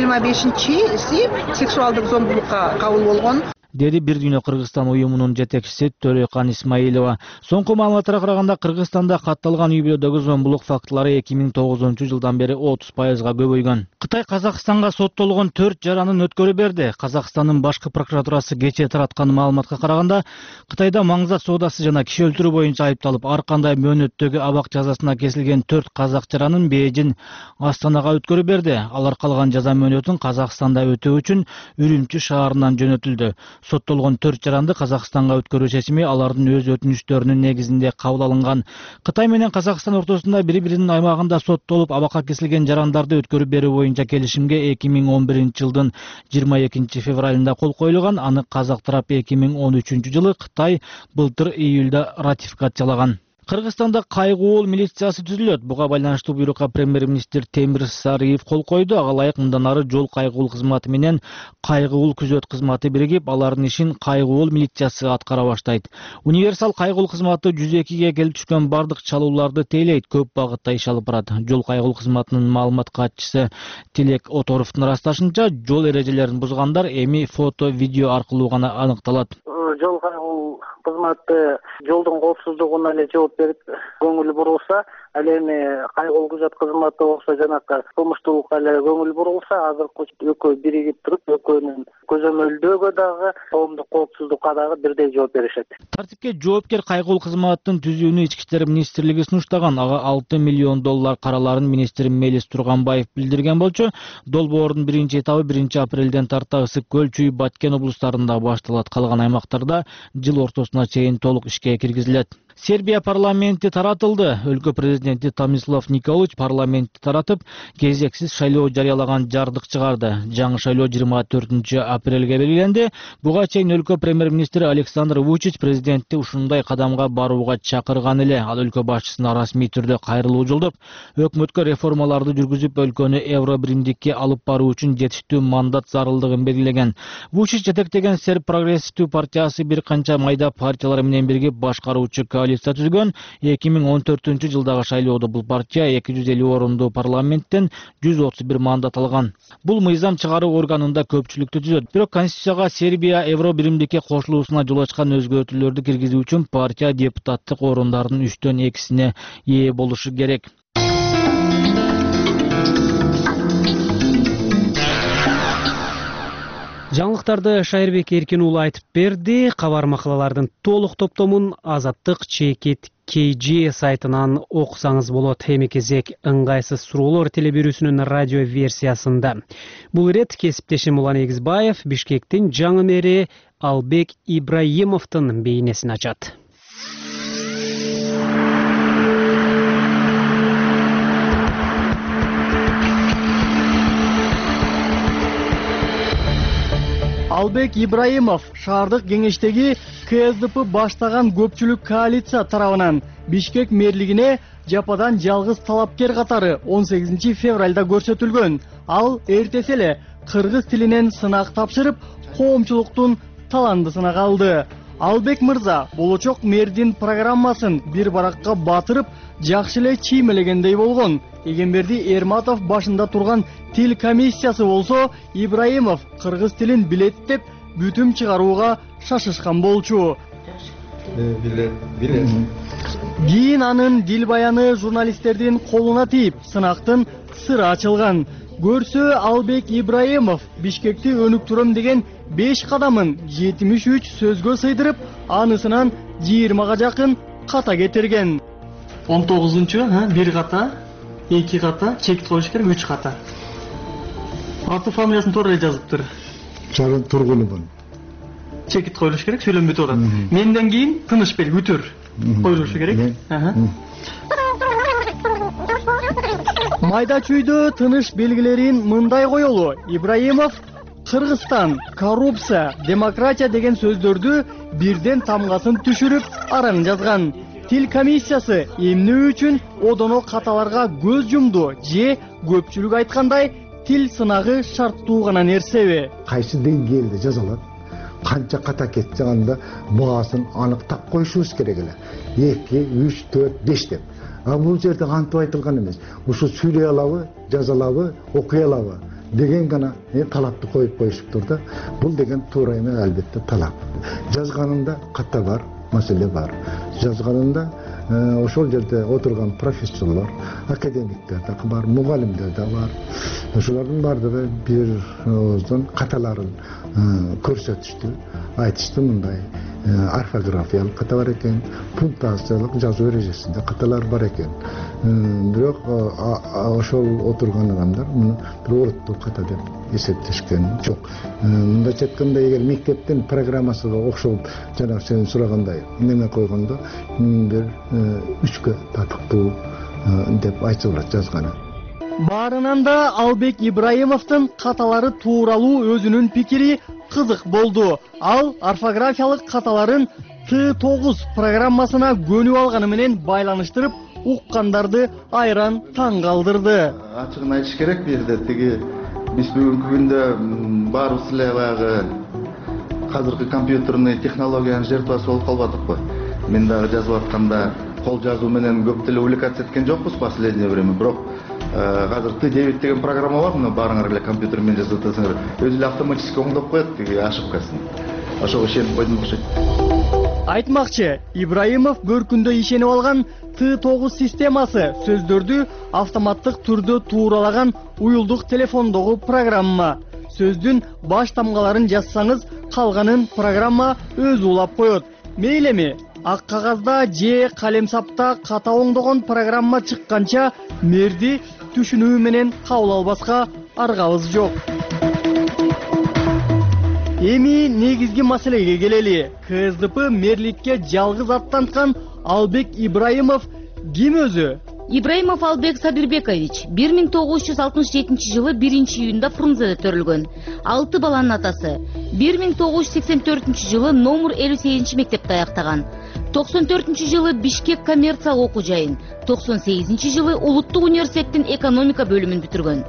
25-си сексуалдык зомбулукка кабыл болгон, деди Бир дүйнө Кыргызстан уюмунун жетекчиси Төрөкан Исмаилова. Соңку маалыматтарга караганда Кыргызстанда катталган үй бүлөдөгү зомбулук фактылары 2009 жылдан бери 30%га көбөйгөн. Кытай Казакстанга соттолгон 4 жаранын өткөрүп берди. Казакстандын башкы прокуратурасы кечээ тараткан маалыматка караганда, Кытайда маңзат соодасы жана киши өлтүрүү боюнча айыпталып, ар кандай мөөнөттөгү абак жазасына кесилген 4 казак жаранын бейжин Астанага өткөрүп берди. Алар калган жаза мөөнөтүн Казакстанда өтөө үчүн Үрүмчү шаарынан жөнөтүлдү. Соттолгон 4 жаранды Казакстанга өткөрүү чечими алардын өз өтүнүчтөрүнүн негизинде кабыл алынган. Кытай менен Казакстан ортосунда бири-биринин аймагында соттолуп абакка кесилген жарандарды өткөрүп берүү боюнча келишимге 2011 жылдын 22 февралында кол коюлган. Аны казак тарап 2013 жылы, Кытай былтыр июлда ратификациялаган. Кыргызстанда кайгуул милициясы түзүлөт. Буга байланыштуу буйрукка премьер-министр Темир Сариев кол койду. Ага ылайык мындан ары жол кайгуул кызматы менен кайгуул күзөт кызматы биригип, алардын ишин кайгуул милициясы аткара баштайт. Универсал кайгуул кызматы 102ге келип түшкөн бардык чалууларды тейлейт, көп багытта иш алып барат. Жол кайгуул кызматынын маалымат катчысы Тилек Оторовдун ырасташынча, жол эрежелерин бузгандар эми фото, видео аркылуу гана аныкталат. Жол кайгуул кызматы жолдун коопсуздугуна эле жооп берип, көңүл бурулса, ал эми кайгылуу күзөт кызматы болсо жанакы кылмыштуулукка эле көңүл бурулса, азыркы экөө биригип туруп, экөөнүн көзөмөлдөөгө дагы, коомдук коопсуздукка дагы бирдей жооп беришет. Тартипке жоопкер кайгылуу кызматтын түзүүнү Ички иштер министрлиги сунуштаган. Ага $6 миллион караларын министр Мелис Турганбаев билдирген болчу. Долбоордун биринчи этабы 1-апрелден тарта Ысык Көл, Чүй, Баткен облустарында башталат. Калган аймактарда жыл ортосуна чейин толук ишке киргизилет. Сербия парламенти таратылды. Өлкө президенти Томислав Николич парламентти таратып, кезексиз шайлоо жарыялаган жардык чыгарды. Жаңы шайлоо 24-апрелге белгиленди. Буга чейин өлкө премьер-министри Александр Вучич президентти ушундай кадамга барууга чакырган эле. Ал өлкө башчысына расмий түрдө кайрылуу жолдоп, өкмөткө реформаларды жүргүзүп, өлкөнү евробиримдикке алып баруу үчүн жетиштүү мандат зарылдыгын белгилеген. Вучич жетектеген Серб прогрессивдүү партиясы бир канча майда партиялар менен бирге башкаруучу коалиция түзгөн. 2014-жылдагы шайлоодо бул партия 250 орунду парламенттен 131 мандат алган. Бул мыйзам чыгаруу органында көпчүлүктү түзөт. Бирок Конституцияга Сербия евробиримдикке кошулуусуна жол ачкан өзгөртүүлөрдү киргизүү үчүн партия депутаттык орундардын 3/2-сине ээ болушу керек. Жаңылыктарды Шайырбек Эркин уулу айтып берди. Кабар макалалардын толук топтомун Азаттык чекит KG сайтынан окусаңыз болот. Эми кезек ыңгайсыз суроолор телебирүүсүнүн радио версиясында. Бул ирет кесиптешим Улан Эгизбаев Бишкектин жаңы мэри Албек Ибраимовдун бейнесин ачат. Албек Ибраимов шаардык кеңештеги КСДП баштаган көпчүлүк коалиция тарабынан Бишкек мэрлигине жападан жалгыз талапкер катары 18 февралда көрсөтүлгөн. Ал эртеси эле кыргыз тилинен сынак тапшырып, коомчулуктун таландысына калды. Албек мырза болочок мэрдин программасын бир баракка батырып, жакшы эле чиймелегендей болгон. Эгемберди Эрматов башында турган тил комиссиясы болсо, Ибраимов кыргыз тилин билет деп бүтүм чыгарууга шашышкан болчу. Кийин анын дил баяны журналисттердин колуна тийип, сынактын сыры ачылган. Көрсө Албек Ибраимов Бишкекти өнүктүрөм деген 5 кадамын 73 сөзгө сыйдырып, анысынан 20га жакын ката кетирген. 19-чу 1 ката, 2 ката, чекит коюш керек, 3 ката. Аты фамилиясын туура жазыптыр. Чарын Тургунов. Чекит коюлуш керек, сүйлөнбөй турат. Менден кийин тыныч бел бүтүр коюлушу керек. Майда чүйдө тыныш белгилерин мындай коелу. Ибраимов Кыргызстан, коррупция, демократия деген сөздөрдү бирден тамгасын түшүрүп, араң жазган. Тил комиссиясы эмне үчүн одоно каталарга көз жумду же көпчүлүк айткандай тил сынагы шарттуу гана нерсеби? Кайсы деңгээлде жазалат? Канча ката кетсе анда баасын аныктап коюшубуз керек эле. 2, 3, 4, 5 деп. Бул жерде кантип айтылган эмес. Ушу сүйлөй алабы, жаза алабы, окуй алабы деген гана талапты коюп коюшуптур да. Бул деген туура эмес, албетте талап. Жазганында ката бар, маселе бар. Жазганында ошол жерде отурган профессорлор, академиктер да бар, мугалимдер да бар. Ошолордун баардыгы бир ооздон каталарын көрсөтүштү, айтышты мындай орфографиялык ката бар экен, пунктуациялык жазуу эрежесинде каталар бар экен. Бирок ошол отурган адамдар муну бир олуттуу ката деп эсептешкен жок. Мындайча айтканда, эгер мектептин программасына окшоп жана сен сурагандай неме койгондо бир 3кө татыктуу деп айтса болот жазганы. Баарынан да Албек Ибраимовдун каталары тууралуу өзүнүн пикири кызык болду. Ал орфографиялык каталарын Т9 программасына көнүп алганы менен байланыштырып, уккандарды айран таң калтырды. Ачыгын айтыш керек, бир жерде тиги биз бүгүнкү күндө баарыбыз эле баягы азыркы компьютерный технологиянын жертвасы болуп калбадыкпы? Мен дагы жазып атканда кол жазуу менен көп деле увлекаться эткен жокпуз последнее время, бирок азыр Т9 деген программа бар, мына баарыңар эле компьютер менен жазып атасыңар, өзү эле автоматически оңдоп коет тиги ошибкасын. Ошого ишенип койдум окшойт. Айтмакчы, Ибраимов бөркүндө ишенип алган Т9 системасы сөздөрдү автоматтык түрдө тууралаган уюлдук телефондогу программа. Сөздүн баш тамгаларын жазсаңыз, калганын программа өзү улап коет. Мейлеми ак кагазда же калемсапта ката оңдогон программа чыкканча мэрди түшүнүү менен кабыл албаска аргабыз жок. Эми негизги маселеге келели. КСДП мэрликке жалгыз аттанткан Албек Ибраимов ким өзү? Ибраимов Албек Сабирбекович 1967 жылы 1-июнда Фрунзеде төрүлгөн. 6 баланын атасы. 1984 жылы номер 58 мектепти аяктаган. 94 жылы Бишкек коммерциялык окуу жайын, 98 жылы Улуттук университеттин экономика бөлүмүн бүтүргөн.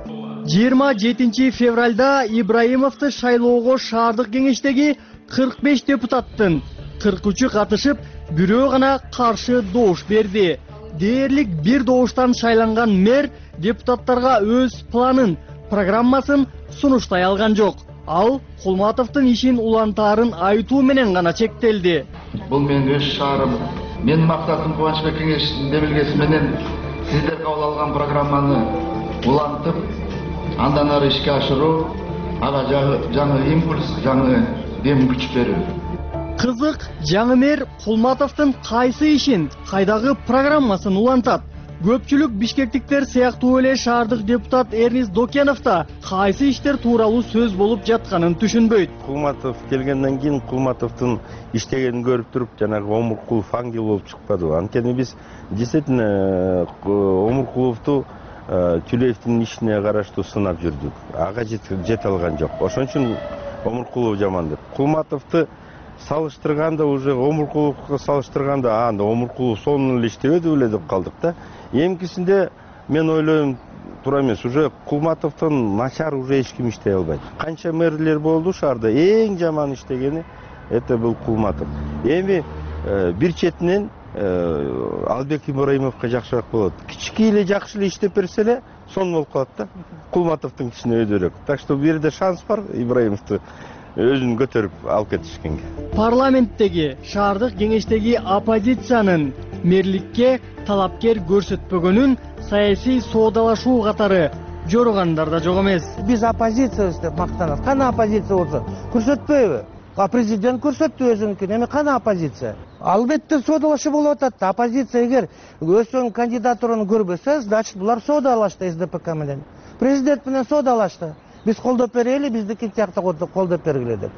27 февралда Ибраимовду шайлоого шаардык кеңештеги 45 депутаттын 43-ü катышып, бирөө гана каршы добуш берди. Дээрлик бир добуштан шайланган мэр депутаттарга өз планын, программасын сунуштай алган жок. Ал Кулматовдун ишин улантаарын айтуу менен гана чектелди. Бул менин өз шаарым. Менин максатым Кубанычбек кеңештин демилгеси менен сиздер кабыл алган программаны улантып, андан ары ишке ашыруу, ага жаңы импульс, жаңы дем күч берүү. Кызык, жаңы мэр Кулматовдун кайсы ишин, кайдагы программасын улантат? Көпчүлүк бишкектиктер сыяктуу эле шаардык депутат Эрнис Докенов да кайсы иштер тууралуу сөз болуп жатканын түшүнбөйт. Кулматов келгенден кийин Кулматовдун иштегенин көрүп туруп, жанагы Омуркулов ангел болуп чыкпадыбы? Анткени биз действительно Омуркуловду Тюлеевдин ишине караштуу сынап жүрдүк. Ага жете алган жок. Ошон үчүн Омуркулов жаман деп. Кулматовду салыштырганда уже Омуркуловго салыштырганда, анда Омуркулов сонун эле иштебеди беле деп калдык да. Эмкисинде мен ойлойм, туура эмес, уже Кулматовдон начар уже эч ким иштей албайт. Канча мэрлер болду шаарда, эң жаман иштегени это был Кулматов. Эми бир четинен Албек Ибраимовго жакшыраак болот. Кички эле жакшы эле иштеп берсе эле сонун болуп калат да. Кулматовдун ишине өйдөрөөк. Так что бул жерде шанс бар Ибраимовду өзүн көтөрүп алып кетишкенге. Парламенттеги шаардык кеңештеги оппозициянын мэрликке талапкер көрсөтпөгөнүн саясий соодалашуу катары жоругандар да жок эмес. Биз оппозициябыз деп мактанат. Кана оппозиция болсо көрсөтпөйбү? Президент көрсөттү өзүнүкүн. Эми кана оппозиция? Албетте соодалашуу болуп атат. Оппозиция эгер өзүнүн кандидатураны көрбөсө, значит булар соодалашты СДПК менен. Президент менен соодалашты. Биз колдоп берели, биздики тиякта колдоп бергиле деп.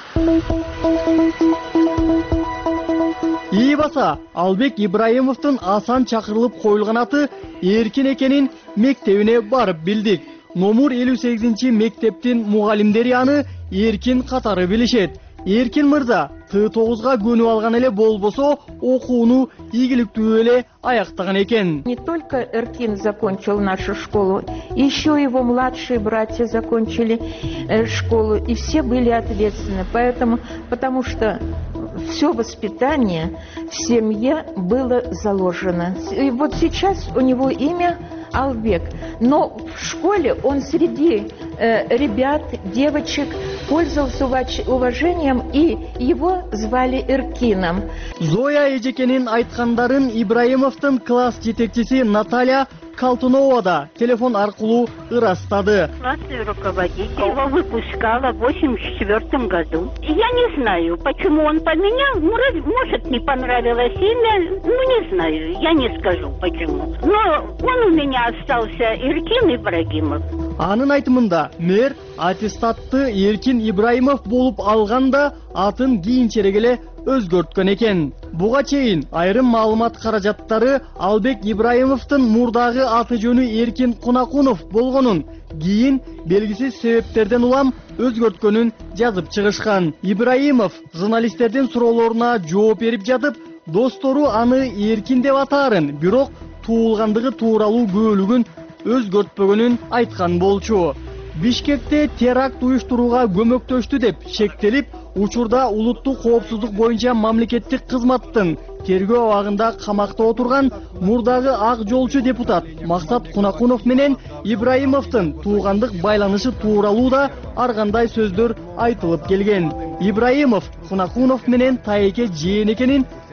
Ийбаса, Албек Ибраимовдун асан чакырылып коюлган аты Эркин экенин мектебине барып билдик. Номер 58 мектептин мугалимдери аны Эркин катары билишет. Эркин мырза Т9га көнүп алган эле болбосо, окууну ийгиликтүү эле аяктаган экен. Не только Эркин закончил нашу школу, еще его младшие братья закончили школу, и все были ответственны. Потому что все воспитание в семье было заложено. И вот сейчас у него имя Албек, но в школе он среди ребят, девочек пользовался уважением, и его звали Эркином. Зоя Эжекенин айткандарын Ибраимовдун класс жетекчиси Наталья Колтунова да телефон аркылуу ырастады. Классный руководитель его выпускала в 1984 году. Я не знаю, почему он поменял. Может, не понравилось имя. Не знаю, я не скажу почему. Но он у меня остался Эркин Ибрагимов. Анын айтымында мэр аттестатты Эркин Ибраимов болуп алганда атын кийинчерээк эле өзгөрткөн экен. Буга чейин айрым маалымат каражаттары Албек Ибраимовдун мурдагы аты жөнү Эркин Кунакунов болгонун, кийин белгисиз себептерден улам өзгөрткөнүн жазып чыгышкан. Ибраимов журналисттердин суроолоруна жооп берип жатып, достору аны Эркин деп атаарын, бирок туулгандыгы тууралуу бөлүгүн өзгөртпөгөнүн айткан болчу. Бишкекте теракт уюштурууга көмөктөштү деп шектелип, учурда улуттук коопсуздук боюнча мамлекеттик кызматтын тергөө абагында камакта отурган мурдагы ак жолчу депутат Максат Кунакунов менен Ибраимовдун туугандык байланышы тууралуу да ар кандай сөздөр айтылып келген. Ибраимов Кунакунов менен тайеке жээн экенин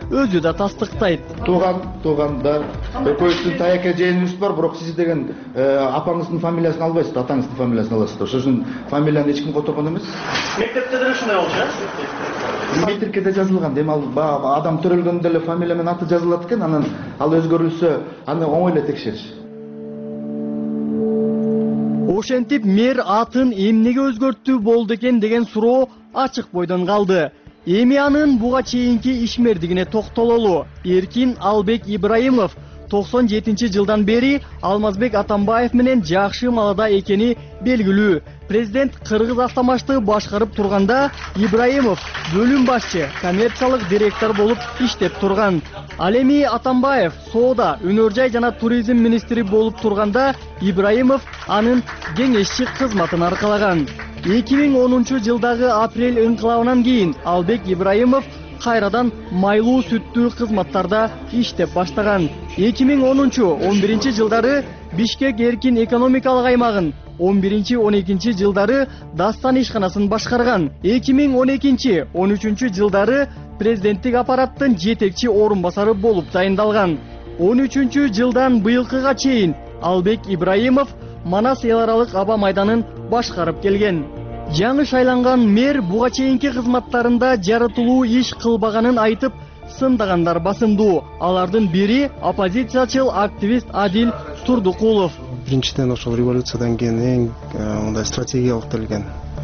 өзү да тастыктайт. Тууганда экөөбүздүн таяк эжеңиз бар, бирок сиз деген апаңыздын фамилиясын албайсыз, атаңыздын фамилиясын аласыз. Ошол үчүн фамилияны эч ким которгон эмес. Мектепте деле ушундай болчу, э? Метрикеде жазылган. Дем адам төрөлгөндө деле фамилия менен аты жазылат экен, анан ал өзгөрүлсө, аны оңой эле текшериш. Ошентип мэр атын эмнеге өзгөрттү болду экен деген суроо ачык бойдон калды. Эми анын буга чейинки ишмердигине токтололу. Эркин Албек Ибраимов 97-жылдан бери Алмазбек Атамбаев менен жакшы маалада экени белгилүү. Президент Кыргыз автомашты башкарып турганда Ибраимов бөлүм башчы, коммерциялык директор болуп иштеп турган. Ал эми Атамбаев соода, өнөр жай жана туризм министри болуп турганда Ибраимов анын кеңешчи кызматын аркалаган. 2010-жылдагы апрель ыңкылабынан кийин Албек Ибраимов кайрадан майлуу сүттүү кызматтарда иштеп баштаган. 2010-11 жылдары Бишкек эркин экономикалык аймагын, 11-12 жылдары Дастан ишканасын башкарган. 2012-13 жылдары президенттик аппараттын жетекчи орун басары болуп тайындалган. 13 жылдан быйылкыга чейин Албек Ибраимов Манас эл аралык аба майданын башкарып келген. Жаңы шайланган мэр буга чейинки кызматтарында жаратылуу иш кылбаганын айтып, сындагандар басымдуу. Алардын бири оппозициячыл активист Адил Турдукулов. Биринчиден ошол революциядан кийин эң мындай стратегиялык делген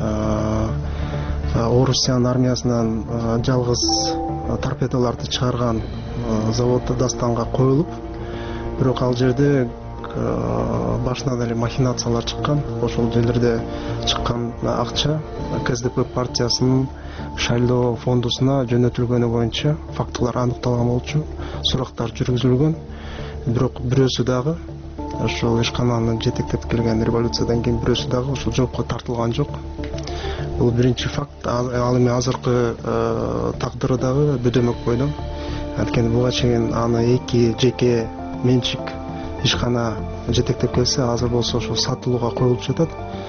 Орусиянын армиясынан жалгыз торпедолорду чыгарган заводду Дастанга коюлуп, бирок ал жерде башынан эле махинациялар чыккан. Ошол жерлерде чыккан акча КСДП партиясынын шайлоо фондусуна жөнөтүлгөнү боюнча фактылар аныкталган болчу, сурактар жүргүзүлгөн. Бирок бирөөсү дагы ошол ишкананы жетектеп келген революциядан кийин бирөөсү дагы ошол жоопко тартылган жок. Бул биринчи факт. Ал эми азыркы тагдыры дагы бөдөмөк бойдон. Анткени буга чейин аны эки жеке менчик ишкана жетектеп келсе, азыр болсо ошол сатылууга коюлуп жатат.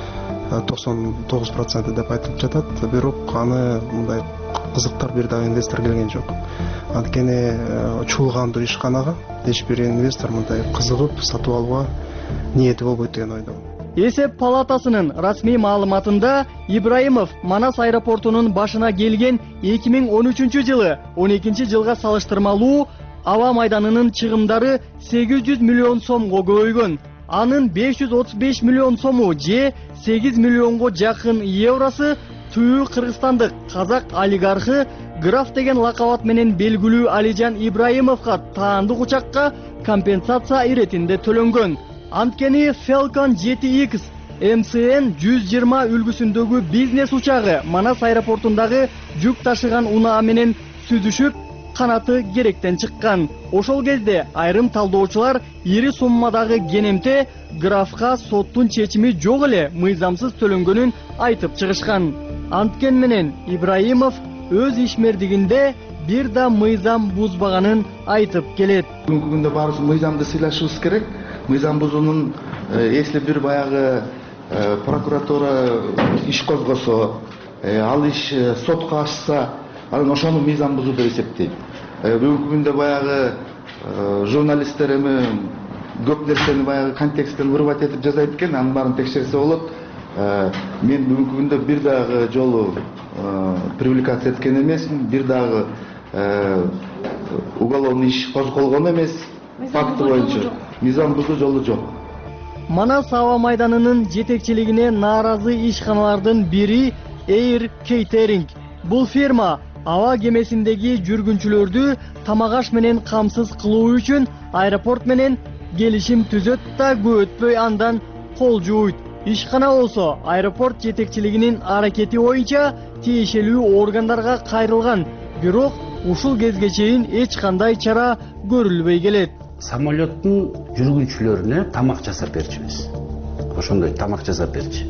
99% деп айтылып жатат. Бирок аны мындай кызыктар бир дагы инвестор келген жок. Анткени чуулгандуу ишканага эч бир инвестор мындай кызыгып сатып алууга ниети болбойт деген ойдомун. Эсеп палатасынын расмий маалыматында Ибраимов Манас аэропортунун башына келген 2013 жылы 12 жылга салыштырмалуу аба майданынын чыгымдары 800 миллион сомго көбөйгөн. Анын 535 миллион сому же 8 миллионго жакын евросы Түбү Кыргызстандык казак олигархы граф деген лакабат менен белгилүү Алижан Ибраимовго таандык учакка компенсация иретинде төлөнгөн. Анткени Falcon 7X MCN 120 үлгүсүндөгү бизнес учагы Манас аэропортундагы жүк ташыган унаа менен сүзүшүп, канаты керектен чыккан. Ошол кезде айрым талдоочулар ири суммадагы кенемте графка соттун чечими жок эле мыйзамсыз төлөнгөнүн айтып чыгышкан. Анткени менен Ибраимов өз ишмердигинде бир да мыйзам бузбаганын айтып келет. Бүгүнкү күндө баарыбыз мыйзамды сыйлашыбыз керек. Мыйзам бузуунун если бир баягы прокуратура иш козгосо, ал иш сотко ашса, анан ошону мыйзам бузуу деп эсептейм. Бүгүнкү күндө баягы журналисттер эми көп нерсени баягы контексттен вырвать этип жасайт экен, анын баарын текшерсе болот. Мен бүгүнкү күндө бир дагы жолу привлекация эткен эмесмин, бир дагы уголовный иш козголгон эмес. Факты боюнча мыйзам бузуу жолу жок. Манас аба майданынын жетекчилигине нааразы ишканалардын бири Air Catering. Бул фирма аба кемесиндеги жүргүнчүлөрдү тамак аш менен камсыз кылуу үчүн аэропорт менен келишим түзөт да көп өтпөй андан кол жууйт. Ишкана болсо аэропорт жетекчилигинин аракети боюнча тиешелүү органдарга кайрылган. Бирок ушул кезге чейин эч кандай чара көрүлбөй келет. Самолеттин жүргүнчүлөрүнө тамак жасап берчүбүз. Ошондой тамак жасап берчи.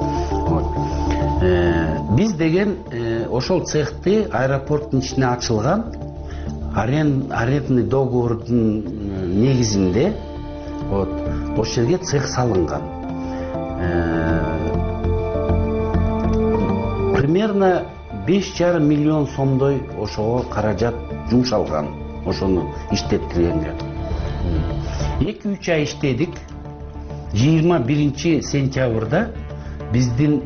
Биз деген ошол цехти аэропорттун ичине ачылган арендный договордун негизинде ошол жерге цех салынган. Примерно 5,5 миллион сомдой ошого каражат жумшалган, ошону иштеттиргенге. 2-3 ай иштедик. 21 сентябрда биздин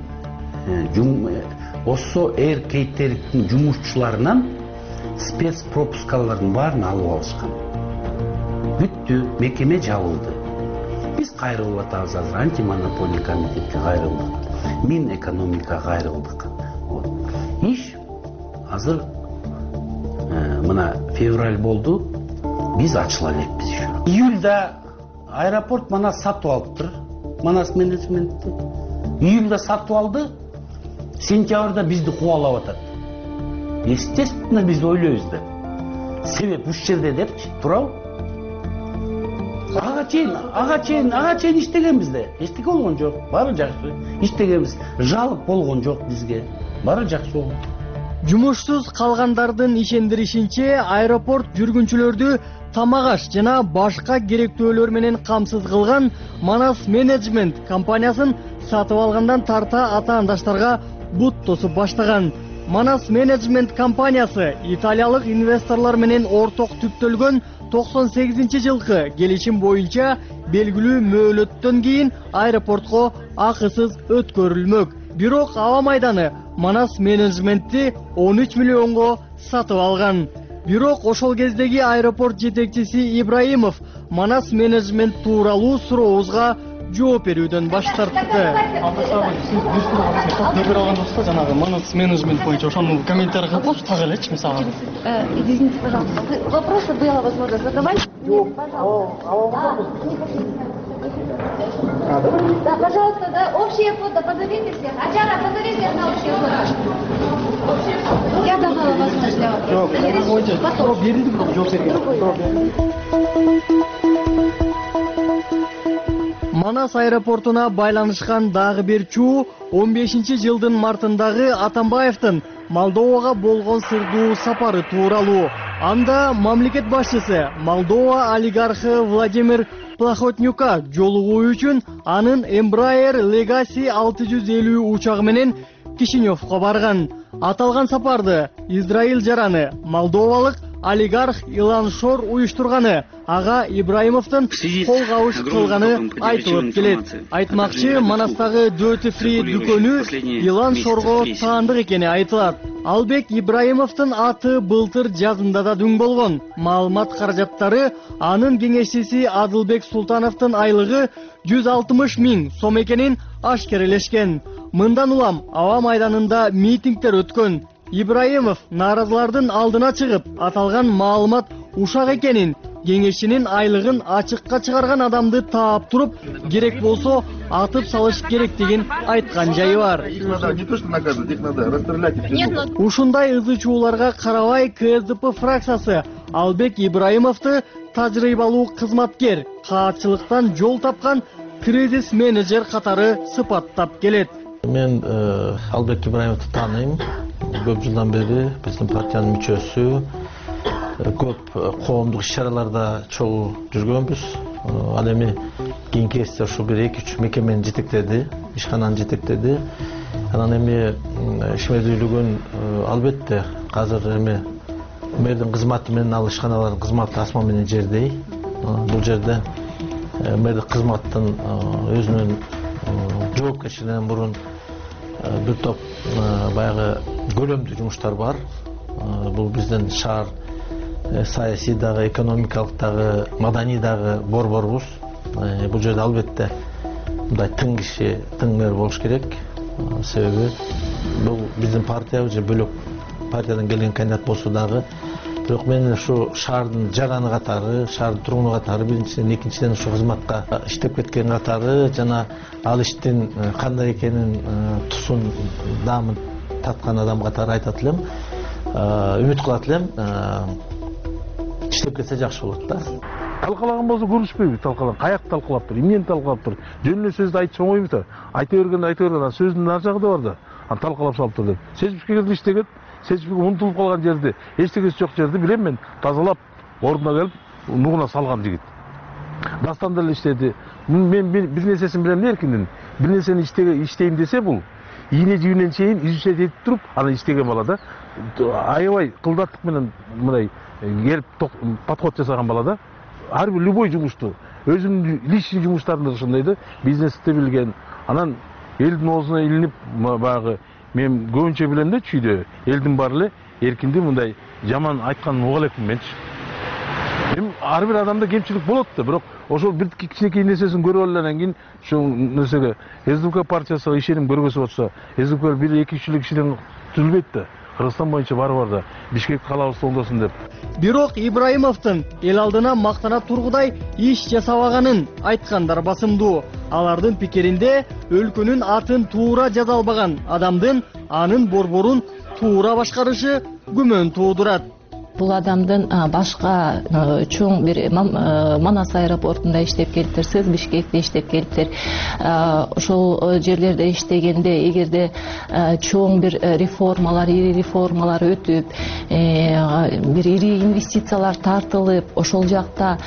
Осо Air Catering'in жумушчуларынан спец пропускаларын барын алып алышкан. Бүттү, мекеме жабылды. Биз кайрылып атабыз азыр, антимонополий комитетке кайрылдык, Минэкономика кайрылдык. Иш азыр мына февраль болду, биз ачыла элекпиз. Июльда аэропорт Манас сатып алыптыр, Манас менеджментти. Июльда сатып алды, сентябрда бизди кубалап атат. Естественно, биз ойлойбуз да. Себеп үч жерде депчи, туурабы? Ага чейин иштегенбиз да. Эчтеке болгон жок. Баары жакшы. Иштегенбиз. Жалып болгон жок бизге. Баары жакшы болгон. Жумушсуз калгандардын ишендиришинче, аэропорт жүргүнчүлөрдү тамак аш жана башка керектөөлөр менен камсыз кылган Манас менеджмент компаниясын сатып алгандан тарта атаандаштарга бут тосуп баштаган. Манас менеджмент компаниясы италиялык инвесторлор менен орток түптөлгөн 98-жылкы келишим боюнча белгилүү мөөлөттөн кийин аэропортко акысыз өткөрүлмөк. Бирок аба майданы Манас менеджментти 13 миллионго сатып алган. Бирок ошол кездеги аэропорт жетекчиси Ибраимов Манас менеджмент тууралуу сурообузга жооп берүүдөн баш тартты. Нөбөр алган болсо жанагы Манас менеджмент боюнча ошону комментарий кылып так элечи мисалы. Извините, пожалуйста, вопросы была возможность задавать? Да, пожалуйста, да, общее фото, позовите всех. Ачара, позови всех на общее фото. Я давала возможность для вопросов. Манас аэропортуна байланышкан дагы бир чуу 15-жылдын мартындагы Атамбаевдин Молдовага болгон сырдуу сапары тууралуу. Анда мамлекет башчысы Молдова олигархы Владимир Плохотнюка жолугуу үчүн анын Embraer Legacy 650 учагы менен Кишиневко барган. Аталган сапарды Израиль жараны молдовалык олигарх Илан Шор уюштурганы, ага Ибраимовдун кол кабыш кылганы айтылып келет. Айтмакчы, Манастагы Duty Free дүкөнү Илан Шорго таандык экени айтылат. Албек Ибраимовдун аты былтыр жазында да дүң болгон. Маалымат каражаттары анын кеңешчиси Адылбек Султановдун айлыгы 160 000 сом экенин ашкерелешкен. Мындан улам аба майданында митингдер өткөн. Ибраимов нааразылардын алдына чыгып, аталган маалымат ушак экенин, кеңешчинин айлыгын ачыкка чыгарган адамды таап туруп, керек болсо атып салыш керектигин айткан жайы бар. Ушундай ызы чууларга карабай КСДП фракциясы Албек Ибраимовду тажрыйбалуу кызматкер, каатчылыктан жол тапкан кризис менеджер катары сыпаттап келет. Мен Албек Ибраимовду тааныйм. Көп жылдан бери биздин партиянын мүчөсү, көп коомдук иш-чараларда чогуу жүргөнбүз. Ал эми кийинки кезде ушул бир 2-3 мекемени жетектеди, ишкананы жетектеди. Анан эми ишмердүүлүгүн албетте азыр эми мэрдин кызматы менен ал ишканалардын кызматы асма менен жердей. Бул жерде мэрдин кызматтын өзүнүн жоопкерчилигинен мурун бир топ баягы көлөмдүү жумуштар бар. Бул биздин шаар саясий дагы, экономикалык дагы, маданий дагы борборубуз. Бул жерде албетте мындай тың киши, тың мэр болуш керек. Себеби бул биздин партия же бөлөк партиядан келген кандидат болсо дагы, бирок мен ушу шаардын жараны катары, шаардын тургуну катары, биринчиден, экинчиден ушу кызматка иштеп кеткен катары жана ал иштин кандай экенин тусун даамын таткан адам катары айтат элем. Үмүт кылат элем, иштеп кетсе жакшы болот да. Талкалаган болсо көрүшпөйбүз, талкалан. Каякты талкалаптыр, эмнени талкалаптыр? Жөн эле сөздү айтып чоңойбуз да. Айта берген, сөздүн нар жагы да бар да. Аны талкалап салыптыр деп. Сезишке келип иштеген, сезишке унутулуп калган жерди, эчтегеси жок жерди билем мен тазалап, ордуна келип, нугуна салган жигит. Дастан деле иштеди. Мен бир нерсесин билем эркиндин. Бир нерсени иштейм десе бул ийне жибинен чейин изучать этип туруп аны иштеген бала да. Аябай кылдаттык менен мындай келип подход жасаган бала да. Ар бир любой жумушту өзүнүн личный жумуштарында ошондой да, бизнести билген. Анан элдин оозуна илинип баягы мен көбүнчө билем да чүйдө элдин баары эле эркинди мындай жаман айтканын уга элекмин менчи. Эми ар бир адамда кемчилик болот да, бирок ошол бир кичинекей нерсесин көрүп алгандан кийин ушул нерсеге СДП партиясына ишеним көргөзүп атса, СДП 1-2 кишилик ишеним түзүлбөйт да. Кыргызстан боюнча бар да, Бишкек калабыз оңдосын деп. Бирок Ибраимовдун эл алдына мактана тургудай иш жасабаганын айткандар басымдуу. Алардын пикиринде өлкөнүн атын туура жаза албаган адамдын анын борборун туура башкарышы күмөн туудурат. Бул адамдын башка чоң бир Манас аэропортунда иштеп келиптир, Сыз Бишкекте иштеп келиптир. Ошол жерлерде иштегенде эгерде чоң бир реформалар, ири реформалар өтүп, бир ири инвестициялар тартылып, ошол жакта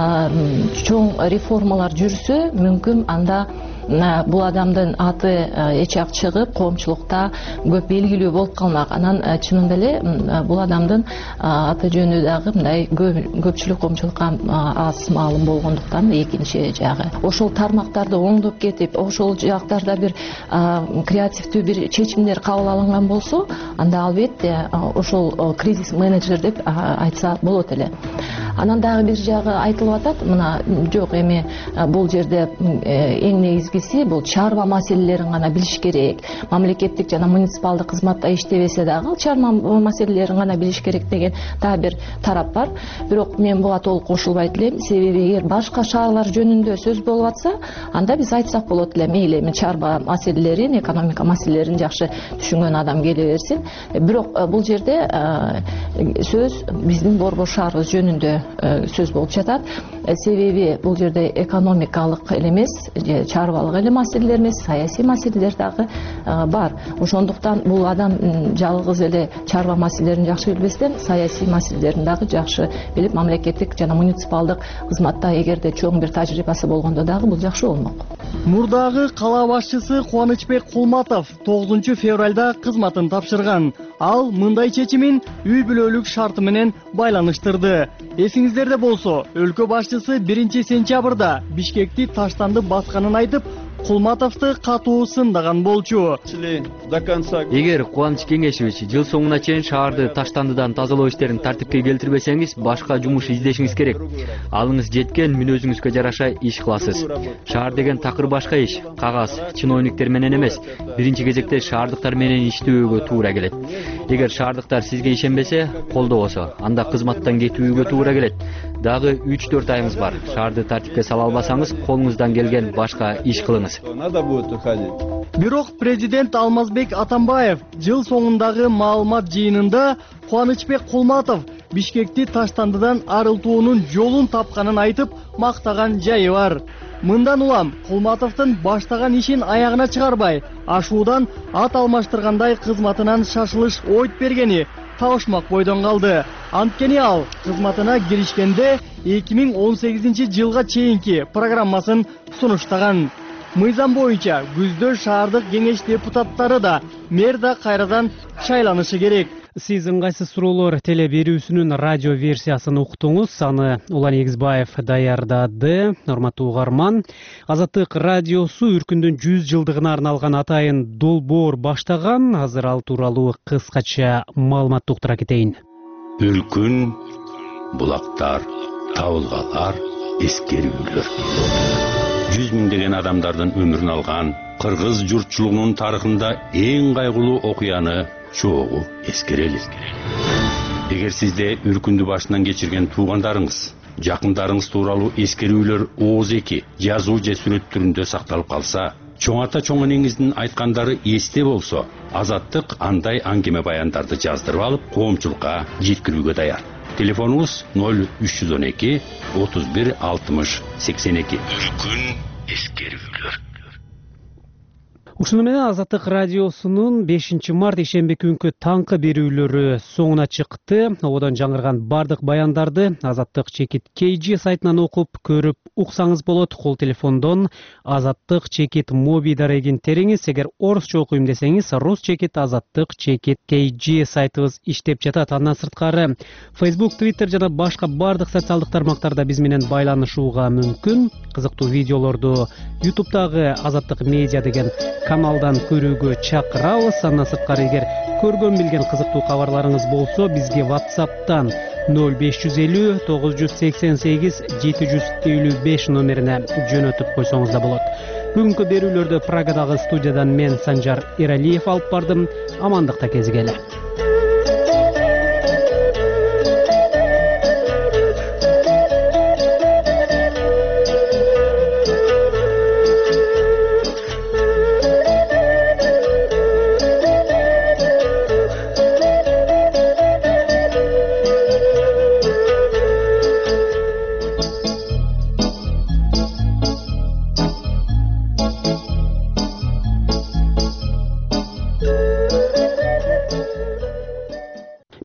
чоң реформалар жүрсө, мүмкүн анда бул адамдын аты эчак чыгып, коомчулукта көп белгилүү болуп калмак. Анан чынында эле бул адамдын аты жөнү дагы мындай көпчүлүк коомчулукка аз маалым болгондуктан экинчи жагы. Ошол тармактарды оңдоп кетип, ошол жактарда бир креативдүү бир чечимдер кабыл алынган болсо, анда албетте ошол кризис менеджер деп айтса болот эле. Анан дагы бир жагы айтылып атат, мына жок эми бул жерде эң негизги бул чарба маселелерин гана билиш керек. Мамлекеттик жана муниципалдык кызматта иштебесе дагы чарба маселелерин гана билиш керек деген дагы бир тарап бар. Бирок мен буга толук кошулбайт элем. Себеби эгер башка шаарлар жөнүндө сөз болуп атса, анда биз айтсак болот эле, мейли эми чарба маселелерин, экономика маселелерин жакшы түшүнгөн адам келе берсин. Бирок бул жерде сөз биздин борбор шаарыбыз жөнүндө сөз болуп жатат. Себеби бул жерде экономикалык эле эмес, чарбалык эле маселелер эмес, саясий маселелер дагы бар. Ошондуктан бул адам жалгыз эле чарба маселелерин жакшы билбестен, саясий маселелерин дагы жакшы билип, мамлекеттик жана муниципалдык кызматта эгерде чоң бир тажрыйбасы болгондо дагы бул жакшы болмок. Мурдагы кала башчысы Кубанычбек Кулматов 9 февралда кызматын тапшырган. Ал мындай чечимин үй бүлөлүк шарты менен байланыштырды. Эсиңиздерде болсо, өлкө башчысы 1 сентябрда Бишкекти таштанды басканын айтып, Кулматовду катуу сындаган болчу. Эгер Кубаныч Кеңешевич жыл соңуна чейин шаарды таштандыдан тазалоо иштерин тартипке келтирбесеңиз, башка жумуш издешиңиз керек. Алыңыз жеткен мүн өзүңүзгө жараша иш кыласыз. Шаар деген такыр башка иш, кагаз, чиновниктер менен эмес. Биринчи кезекте шаардыктар менен иштөөгө туура келет. Эгер шаардыктар сизге ишенбесе, колдобосо, анда кызматтан кетүүгө туура келет. Дагы 3-4 айыңыз бар. Шаарды тартипке сала албасаңыз, колуңуздан келген башка иш кылыңыз. Бирок президент Алмазбек Атамбаев жыл соңундагы маалымат жыйынында Кубанычбек Кулматов Бишкекти таштандыдан арылтуунун жолун тапканын айтып мактаган жайы бар. Мындан улам Кулматовдун баштаган ишин аягына чыгарбай, ашуудан ат алмаштыргандай кызматынан шашылыш ойт бергени табышмак бойдон калды. Анткени ал кызматына киришкенде 2018 жылга чейинки программасын сунуштаган. Мыйзам боюнча күздө шаардык кеңеш депутаттары да мэр да кайрадан шайланышы керек. Сиз ыңгайсыз суроолор теле берүүсүнүн радио версиясын уктуңуз. Аны Улан Эгизбаев даярдады. Урматтуу угарман, Азаттык радиосу Үркүндүн 100 жылдыгына арналган атайын долбоор баштаган. Азыр ал тууралуу кыскача маалыматты уктура кетейин. Үркүн, булактар, табылгалар, эскерүүлөр. 100 миңдеген адамдардын өмүрүн алган кыргыз журтчулугунун тарыхында эң кайгылуу окуяны чогуу эскерели. Эгер сизде Үркүндү башынан кечирген туугандарыңыз, жакындарыңыз тууралуу эскерүүлөр ооз-эки жазуу же сүрөт түрүндө сакталып калса, чоң ата чоң энеңиздин айткандары эсте болсо, Азаттык андай аңгеме баяндарды жаздырып алып, коомчулукка жеткирүүгө даяр. Телефонубуз 0312 31 60 82. Үркүн эскерүүлөр. Ушуну менен Азаттык радиосунун 5 март ишемби күнкү таңкы берүүлөрү соңуна чыкты. Одон жаңырган бардык баяндарды Азаттык чекит KG сайтынан окуп көрүп уксаңыз болот. Кол телефондон Азаттык чекит моби дарегин териңиз. Эгер орусча окуйм десеңиз, рус чекит Азаттык чекит KG сайтыбыз иштеп жатат. Андан сырткары Facebook, Twitter жана башка бардык социалдык тармактарда биз менен байланышууга мүмкүн. Кызыктуу видеолорду YouTube'дагы Азаттык медиа деген каналдан көрүүгө чакырабыз. Андан сырткары эгер көргөн билген кызыктуу кабарларыңыз болсо, бизге WhatsApp'тан 0550 988 755 номерине жөнөтүп койсоңуз да болот. Бүгүнкү берүүлөрдү Прагадагы студиядан мен Санжар Эралиев алып бардым. Амандыкта кезигели.